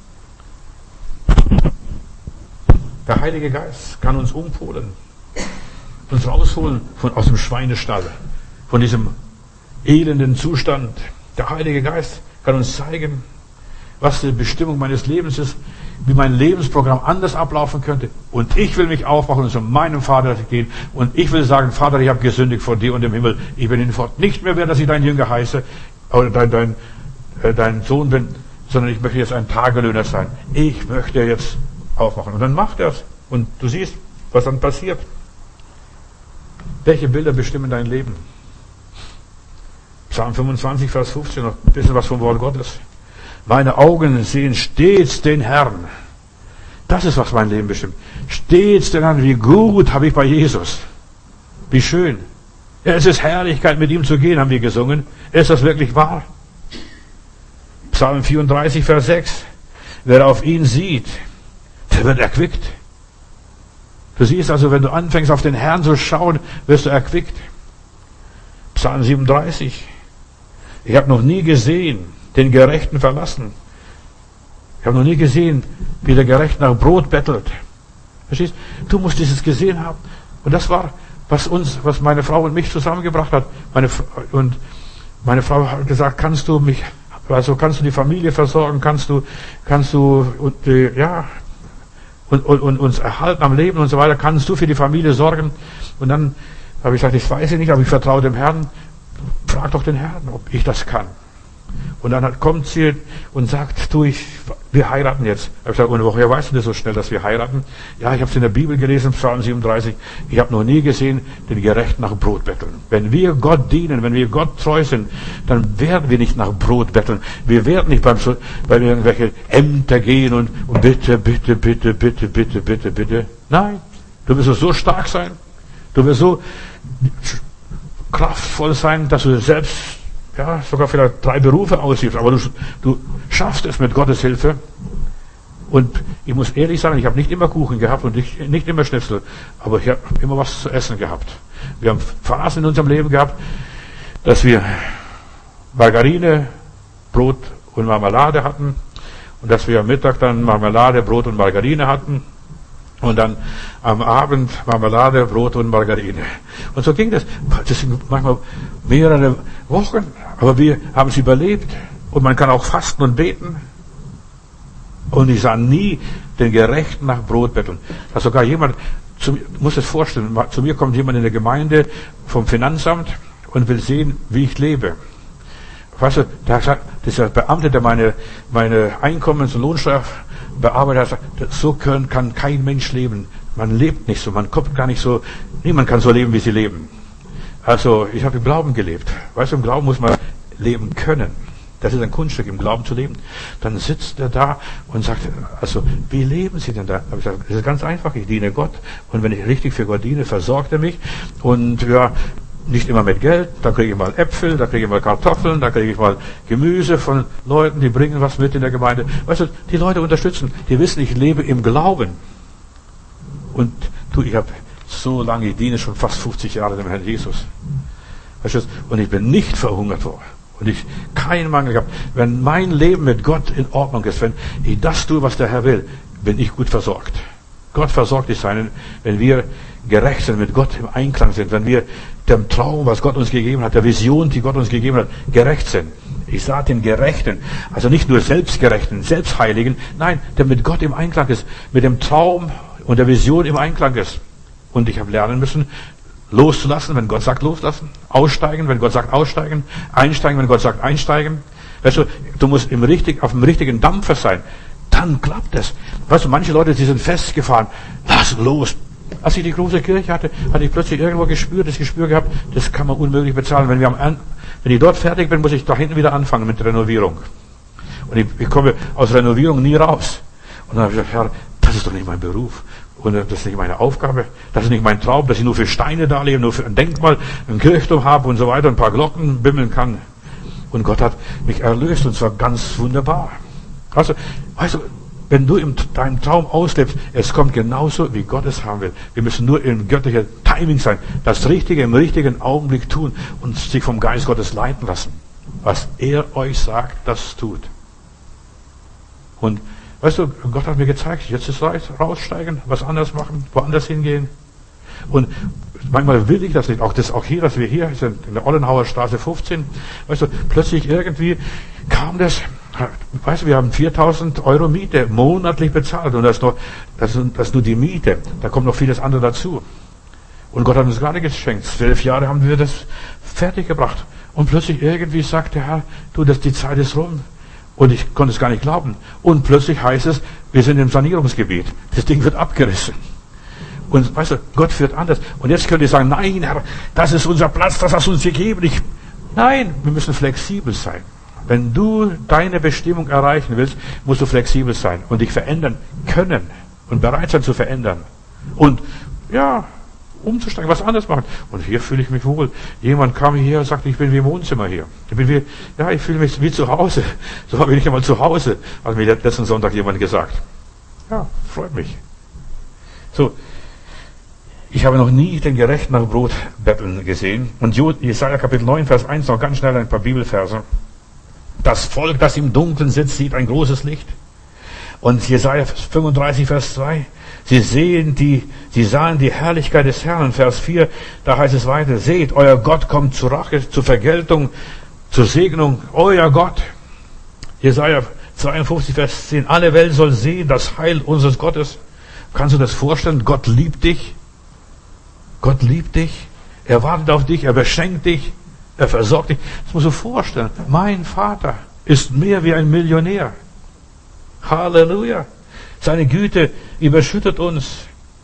Der Heilige Geist kann uns umpolen, uns rausholen von, aus dem Schweinestall, von diesem elenden Zustand. Der Heilige Geist kann uns zeigen, was die Bestimmung meines Lebens ist, wie mein Lebensprogramm anders ablaufen könnte. Und ich will mich aufmachen und zu meinem Vater gehen. Und ich will sagen, Vater, ich habe gesündigt vor dir und im Himmel. Ich bin hinfort nicht mehr wert, dass ich dein Jünger heiße, oder dein, dein, äh, dein Sohn bin, sondern ich möchte jetzt ein Tagelöhner sein. Ich möchte jetzt aufmachen. Und dann macht er es. Und du siehst, was dann passiert. Welche Bilder bestimmen dein Leben? Psalm fünfundzwanzig, Vers fünfzehn, noch ein bisschen was vom Wort Gottes. Meine Augen sehen stets den Herrn. Das ist, was mein Leben bestimmt. Stets den Herrn. Wie gut habe ich bei Jesus. Wie schön. Ja, es ist Herrlichkeit, mit ihm zu gehen, haben wir gesungen. Ist das wirklich wahr? Psalm vierunddreißig, Vers sechs. Wer auf ihn sieht, der wird erquickt. Du siehst also, wenn du anfängst, auf den Herrn zu schauen, wirst du erquickt. Psalm siebenunddreißig. Ich habe noch nie gesehen, den Gerechten verlassen. Ich habe noch nie gesehen, wie der Gerechte nach Brot bettelt. Verstehst? Du musst dieses gesehen haben. Und das war, was uns, was meine Frau und mich zusammengebracht hat. Meine, und meine Frau hat gesagt, kannst du mich, also kannst du die Familie versorgen, kannst du, kannst du, und, äh, ja, und, und, und uns erhalten am Leben und so weiter, kannst du für die Familie sorgen. Und dann habe ich gesagt, ich weiß nicht, aber ich vertraue dem Herrn. Frag doch den Herrn, ob ich das kann. Und dann kommt sie und sagt, du, ich, wir heiraten jetzt. Ich habe gesagt, und woher weißt du das so schnell, dass wir heiraten? Ja, ich habe es in der Bibel gelesen, Psalm siebenunddreißig. Ich habe noch nie gesehen, den Gerechten nach Brot betteln. Wenn wir Gott dienen, wenn wir Gott treu sind, dann werden wir nicht nach Brot betteln. Wir werden nicht beim, bei irgendwelche Ämter gehen und, und bitte, bitte, bitte, bitte, bitte, bitte, bitte. Nein, du wirst so stark sein. Du wirst so kraftvoll sein, dass du selbst ja, sogar vielleicht drei Berufe ausübst, aber du, du schaffst es mit Gottes Hilfe. Und ich muss ehrlich sagen, ich habe nicht immer Kuchen gehabt und nicht, nicht immer Schnitzel, aber ich habe immer was zu essen gehabt. Wir haben Phasen in unserem Leben gehabt, dass wir Margarine, Brot und Marmelade hatten und dass wir am Mittag dann Marmelade, Brot und Margarine hatten. Und dann am Abend Marmelade, Brot und Margarine. Und so ging das. Das sind manchmal mehrere Wochen, aber wir haben es überlebt. Und man kann auch fasten und beten. Und ich sah nie den Gerechten nach Brot betteln. Da sogar jemand, zu, muss es vorstellen, zu mir kommt jemand in der Gemeinde vom Finanzamt und will sehen, wie ich lebe. Weißt du, da sagt dieser Beamte, der meine, meine Einkommens- und Lohnsteuer bearbeitet hat, so können, kann kein Mensch leben. Man lebt nicht so, man kommt gar nicht so, niemand kann so leben, wie sie leben. Also, ich habe im Glauben gelebt. Weißt du, im Glauben muss man leben können. Das ist ein Kunststück, im Glauben zu leben. Dann sitzt er da und sagt, also, wie leben Sie denn da? Da habe ich gesagt, das ist ganz einfach, ich diene Gott. Und wenn ich richtig für Gott diene, versorgt er mich. Und ja, nicht immer mit Geld, da kriege ich mal Äpfel, da kriege ich mal Kartoffeln, da kriege ich mal Gemüse von Leuten, die bringen was mit in der Gemeinde. Weißt du, die Leute unterstützen, die wissen, ich lebe im Glauben. Und du, ich habe so lange, ich diene schon fast fünfzig Jahre dem Herrn Jesus. Verstehst? Und ich bin nicht verhungert worden. Und ich keinen Mangel gehabt. Wenn mein Leben mit Gott in Ordnung ist, wenn ich das tue, was der Herr will, bin ich gut versorgt. Gott versorgt dich sein, wenn wir gerecht sind, mit Gott im Einklang sind, wenn wir dem Traum, was Gott uns gegeben hat, der Vision, die Gott uns gegeben hat, gerecht sind. Ich sage den Gerechten, also nicht nur Selbstgerechten, Selbstheiligen, nein, der mit Gott im Einklang ist, mit dem Traum und der Vision im Einklang ist. Und ich habe lernen müssen, loszulassen, wenn Gott sagt loslassen, aussteigen, wenn Gott sagt aussteigen, einsteigen, wenn Gott sagt einsteigen. Weißt du, du musst im richtig, auf dem richtigen Dampfer sein. Dann klappt es. Weißt du, manche Leute, die sind festgefahren. Lass los. Als ich die große Kirche hatte, hatte ich plötzlich irgendwo gespürt, das Gespür gehabt, das kann man unmöglich bezahlen. Wenn wir am, wenn ich dort fertig bin, muss ich da hinten wieder anfangen mit Renovierung. Und ich, ich komme aus Renovierung nie raus. Und dann habe ich gesagt, Herr, das ist doch nicht mein Beruf. Und das ist nicht meine Aufgabe. Das ist nicht mein Traum, dass ich nur für Steine da lebe, nur für ein Denkmal, ein Kirchturm habe und so weiter, ein paar Glocken bimmeln kann. Und Gott hat mich erlöst und zwar ganz wunderbar. Also, weißt du, wenn du in deinem Traum auslebst, es kommt genauso, wie Gott es haben will. Wir müssen nur in göttlicher Timing sein, das Richtige im richtigen Augenblick tun und sich vom Geist Gottes leiten lassen. Was er euch sagt, das tut. Und weißt du, Gott hat mir gezeigt, jetzt ist es raussteigen, was anderes machen, woanders hingehen. Und manchmal will ich das nicht, auch das, auch hier, dass wir hier sind, in der Ollenhauer Straße fünfzehn, weißt du, plötzlich irgendwie kam das, weißt du, wir haben viertausend Euro Miete monatlich bezahlt und das ist, noch, das, ist, das ist nur die Miete, da kommt noch vieles andere dazu. Und Gott hat uns gerade geschenkt, zwölf Jahre haben wir das fertiggebracht. Und plötzlich irgendwie sagt der Herr, du, das, die Zeit ist rum. Und ich konnte es gar nicht glauben. Und plötzlich heißt es, wir sind im Sanierungsgebiet. Das Ding wird abgerissen. Und weißt du, Gott führt anders. Und jetzt könnt ihr sagen, nein, Herr, das ist unser Platz, das hast du uns gegeben. Ich, nein, wir müssen flexibel sein. Wenn du deine Bestimmung erreichen willst, musst du flexibel sein und dich verändern können und bereit sein zu verändern. Und ja, umzusteigen, was anderes machen. Und hier fühle ich mich wohl. Jemand kam hierher und sagte, ich bin wie im Wohnzimmer hier. Ich bin wie, ja, ich fühle mich wie zu Hause. So bin ich einmal zu Hause, hat mir letzten Sonntag jemand gesagt. Ja, freut mich. So, ich habe noch nie den Gerechten nach Brot betteln gesehen. Und Jesaja Kapitel neun, Vers eins, noch ganz schnell ein paar Bibelverse. Das Volk, das im Dunkeln sitzt, sieht ein großes Licht. Und Jesaja fünfunddreißig, Vers zwei, Sie sehen die, sie sahen die Herrlichkeit des Herrn. Vers vier, da heißt es weiter, seht, euer Gott kommt zur Rache, zur Vergeltung, zur Segnung, euer Gott. Jesaja zweiundfünfzig, Vers zehn, alle Welt soll sehen das Heil unseres Gottes. Kannst du das vorstellen? Gott liebt dich. Gott liebt dich. Er wartet auf dich, er beschenkt dich, er versorgt dich. Das musst du vorstellen. Mein Vater ist mehr wie ein Millionär. Halleluja. Seine Güte überschüttet uns.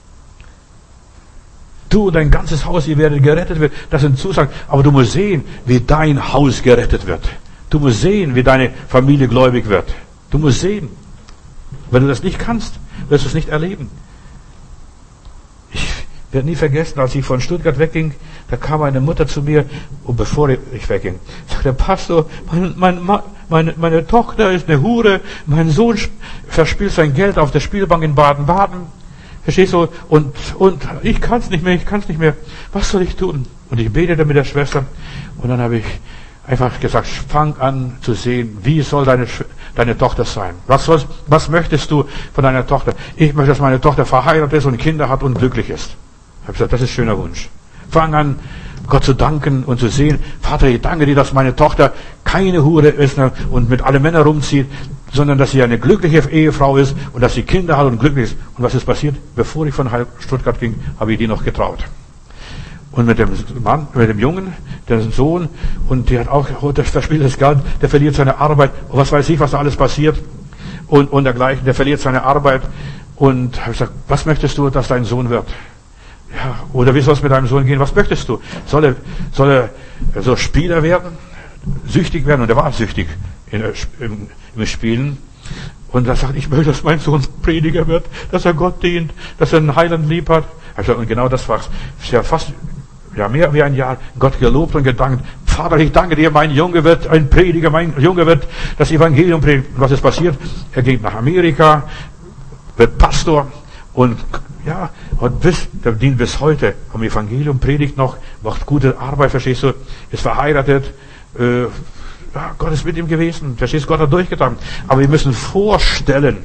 Du und dein ganzes Haus, ihr werdet gerettet werden. Das sind Zusagen. Aber du musst sehen, wie dein Haus gerettet wird. Du musst sehen, wie deine Familie gläubig wird. Du musst sehen. Wenn du das nicht kannst, wirst du es nicht erleben. Ich werde nie vergessen, als ich von Stuttgart wegging, da kam eine Mutter zu mir, und bevor ich wegging, sagte, Pastor, mein, mein, meine, meine Tochter ist eine Hure, mein Sohn verspielt sein Geld auf der Spielbank in Baden-Baden. Verstehst du? Und, und ich kann es nicht mehr, ich kann es nicht mehr. Was soll ich tun? Und ich betete mit der Schwester, und dann habe ich einfach gesagt, fang an zu sehen, wie soll deine, deine Tochter sein? Was, soll, was möchtest du von deiner Tochter? Ich möchte, dass meine Tochter verheiratet ist und Kinder hat und glücklich ist. Ich habe gesagt, das ist ein schöner Wunsch. Fang an, Gott zu danken und zu sehen, Vater, ich danke dir, dass meine Tochter keine Hure ist und mit allen Männern rumzieht, sondern dass sie eine glückliche Ehefrau ist und dass sie Kinder hat und glücklich ist. Und was ist passiert? Bevor ich von Stuttgart ging, habe ich die noch getraut. Und mit dem Mann, mit dem Jungen, der Sohn, und der hat auch, der verspielt das Geld, der verliert seine Arbeit, und was weiß ich, was da alles passiert, und, und dergleichen, der verliert seine Arbeit, und habe gesagt, was möchtest du, dass dein Sohn wird? Ja, oder wie soll es mit deinem Sohn gehen? Was möchtest du? Soll er, soll er so Spieler werden? Süchtig werden? Und er war süchtig in, im, im Spielen. Und er sagt, ich möchte, dass mein Sohn Prediger wird, dass er Gott dient, dass er einen Heiland lieb hat. Also, und genau das war's. Ja, fast, ja, mehr wie ein Jahr Gott gelobt und gedankt. Vater, ich danke dir, mein Junge wird ein Prediger, mein Junge wird das Evangelium predigen. Und was ist passiert? Er geht nach Amerika, wird Pastor, und ja, Und bis, der dient bis heute am Evangelium, predigt noch, macht gute Arbeit, verstehst du, ist verheiratet, äh, ja, Gott ist mit ihm gewesen, verstehst du, Gott hat durchgetragen. Aber wir müssen vorstellen,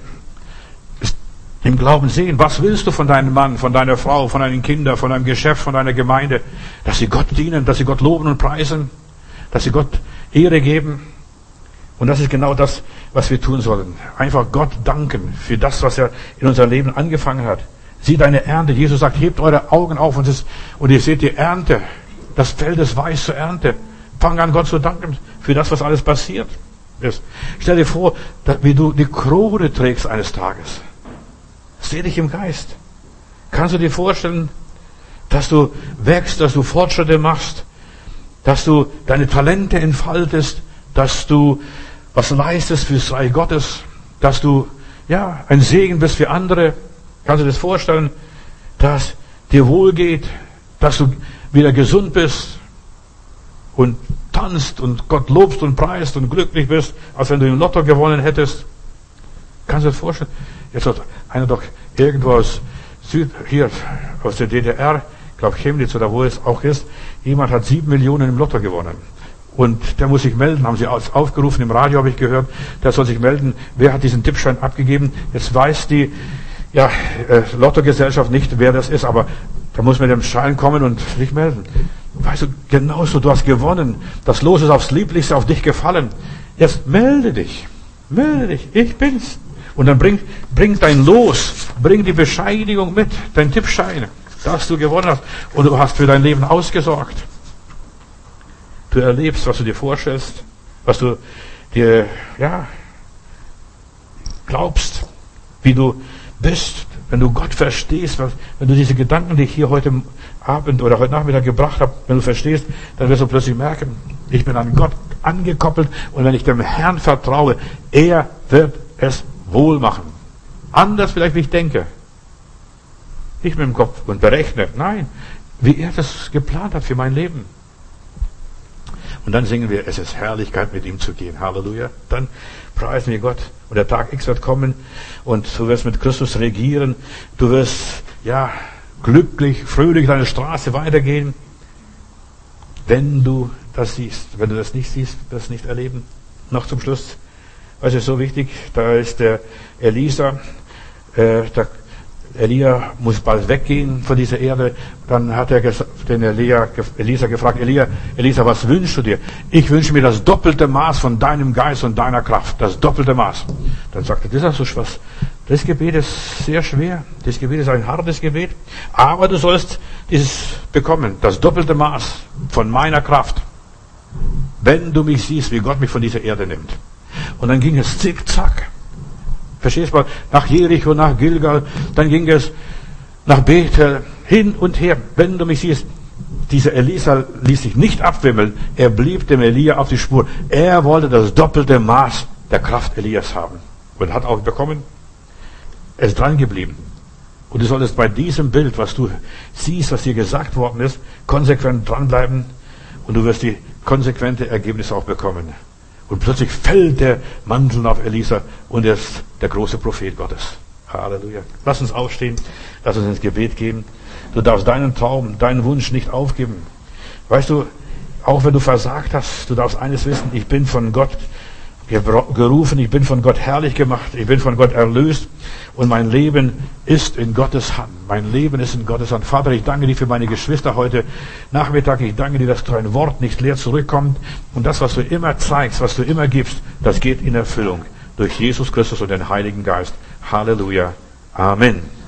im Glauben sehen, was willst du von deinem Mann, von deiner Frau, von deinen Kindern, von deinem Geschäft, von deiner Gemeinde, dass sie Gott dienen, dass sie Gott loben und preisen, dass sie Gott Ehre geben. Und das ist genau das, was wir tun sollen. Einfach Gott danken für das, was er in unser Leben angefangen hat. Sieh deine Ernte. Jesus sagt, hebt eure Augen auf und, es, und ihr seht die Ernte. Das Feld ist weiß zur Ernte. Fang an, Gott zu danken für das, was alles passiert ist. Stell dir vor, wie du die Krone trägst eines Tages. Seh dich im Geist. Kannst du dir vorstellen, dass du wächst, dass du Fortschritte machst, dass du deine Talente entfaltest, dass du was leistest fürs Reich Gottes, dass du ja ein Segen bist für andere? Kannst du dir das vorstellen, dass dir wohl geht, dass du wieder gesund bist und tanzt und Gott lobst und preist und glücklich bist, als wenn du im Lotto gewonnen hättest? Kannst du dir das vorstellen? Jetzt hat einer doch irgendwo aus Süd, hier, aus der D D R, ich glaube Chemnitz oder wo es auch ist, jemand hat sieben Millionen im Lotto gewonnen. Und der muss sich melden, haben sie aufgerufen, im Radio habe ich gehört, der soll sich melden, wer hat diesen Tippschein abgegeben. Jetzt weiß die ja, äh, Lottogesellschaft nicht, wer das ist, aber da muss mit dem Schein kommen und sich melden. Weißt du, genauso, du hast gewonnen, das Los ist aufs Lieblichste auf dich gefallen. Jetzt melde dich, melde dich, ich bin's. Und dann bring, bring dein Los, bring die Bescheinigung mit, dein Tippschein, dass du gewonnen hast. Und du hast für dein Leben ausgesorgt. Du erlebst, was du dir vorstellst, was du dir, ja, glaubst, wie du bist, wenn du Gott verstehst, wenn du diese Gedanken, die ich hier heute Abend oder heute Nachmittag gebracht habe, wenn du verstehst, dann wirst du plötzlich merken, ich bin an Gott angekoppelt und wenn ich dem Herrn vertraue, er wird es wohl machen. Anders vielleicht, wie ich denke. Nicht mit dem Kopf und berechne. Nein, wie er das geplant hat für mein Leben. Und dann singen wir, es ist Herrlichkeit, mit ihm zu gehen. Halleluja. Dann preisen wir Gott. Und der Tag X wird kommen und du wirst mit Christus regieren. Du wirst, ja, glücklich, fröhlich deine Straße weitergehen. Wenn du das siehst. Wenn du das nicht siehst, wirst du nicht erleben. Noch zum Schluss. Was ist so wichtig? Da ist der Elisa, äh, der Elia muss bald weggehen von dieser Erde. Dann hat er den Elia, Elisa gefragt, Elia, Elisa, was wünschst du dir? Ich wünsche mir das doppelte Maß von deinem Geist und deiner Kraft. Das doppelte Maß. Dann sagte er, das ist so was. Das Gebet ist sehr schwer. Das Gebet ist ein hartes Gebet. Aber du sollst dieses bekommen. Das doppelte Maß von meiner Kraft. Wenn du mich siehst, wie Gott mich von dieser Erde nimmt. Und dann ging es zickzack. Verstehst du? Nach Jericho, nach Gilgal, dann ging es nach Bethel, hin und her. Wenn du mich siehst, dieser Elisa ließ sich nicht abwimmeln, er blieb dem Elia auf die Spur. Er wollte das doppelte Maß der Kraft Elias haben. Und hat auch bekommen, er ist dran geblieben. Und du solltest bei diesem Bild, was du siehst, was dir gesagt worden ist, konsequent dranbleiben und du wirst die konsequente Ergebnisse auch bekommen. Und plötzlich fällt der Mantel auf Elisa und er ist der große Prophet Gottes. Halleluja. Lass uns aufstehen, lass uns ins Gebet gehen. Du darfst deinen Traum, deinen Wunsch nicht aufgeben. Weißt du, auch wenn du versagt hast, du darfst eines wissen, ich bin von Gott gerufen, ich bin von Gott herrlich gemacht, ich bin von Gott erlöst und mein Leben ist in Gottes Hand. Mein Leben ist in Gottes Hand. Vater, ich danke dir für meine Geschwister heute Nachmittag. Ich danke dir, dass dein Wort nicht leer zurückkommt und das, was du immer zeigst, was du immer gibst, das geht in Erfüllung durch Jesus Christus und den Heiligen Geist. Halleluja. Amen.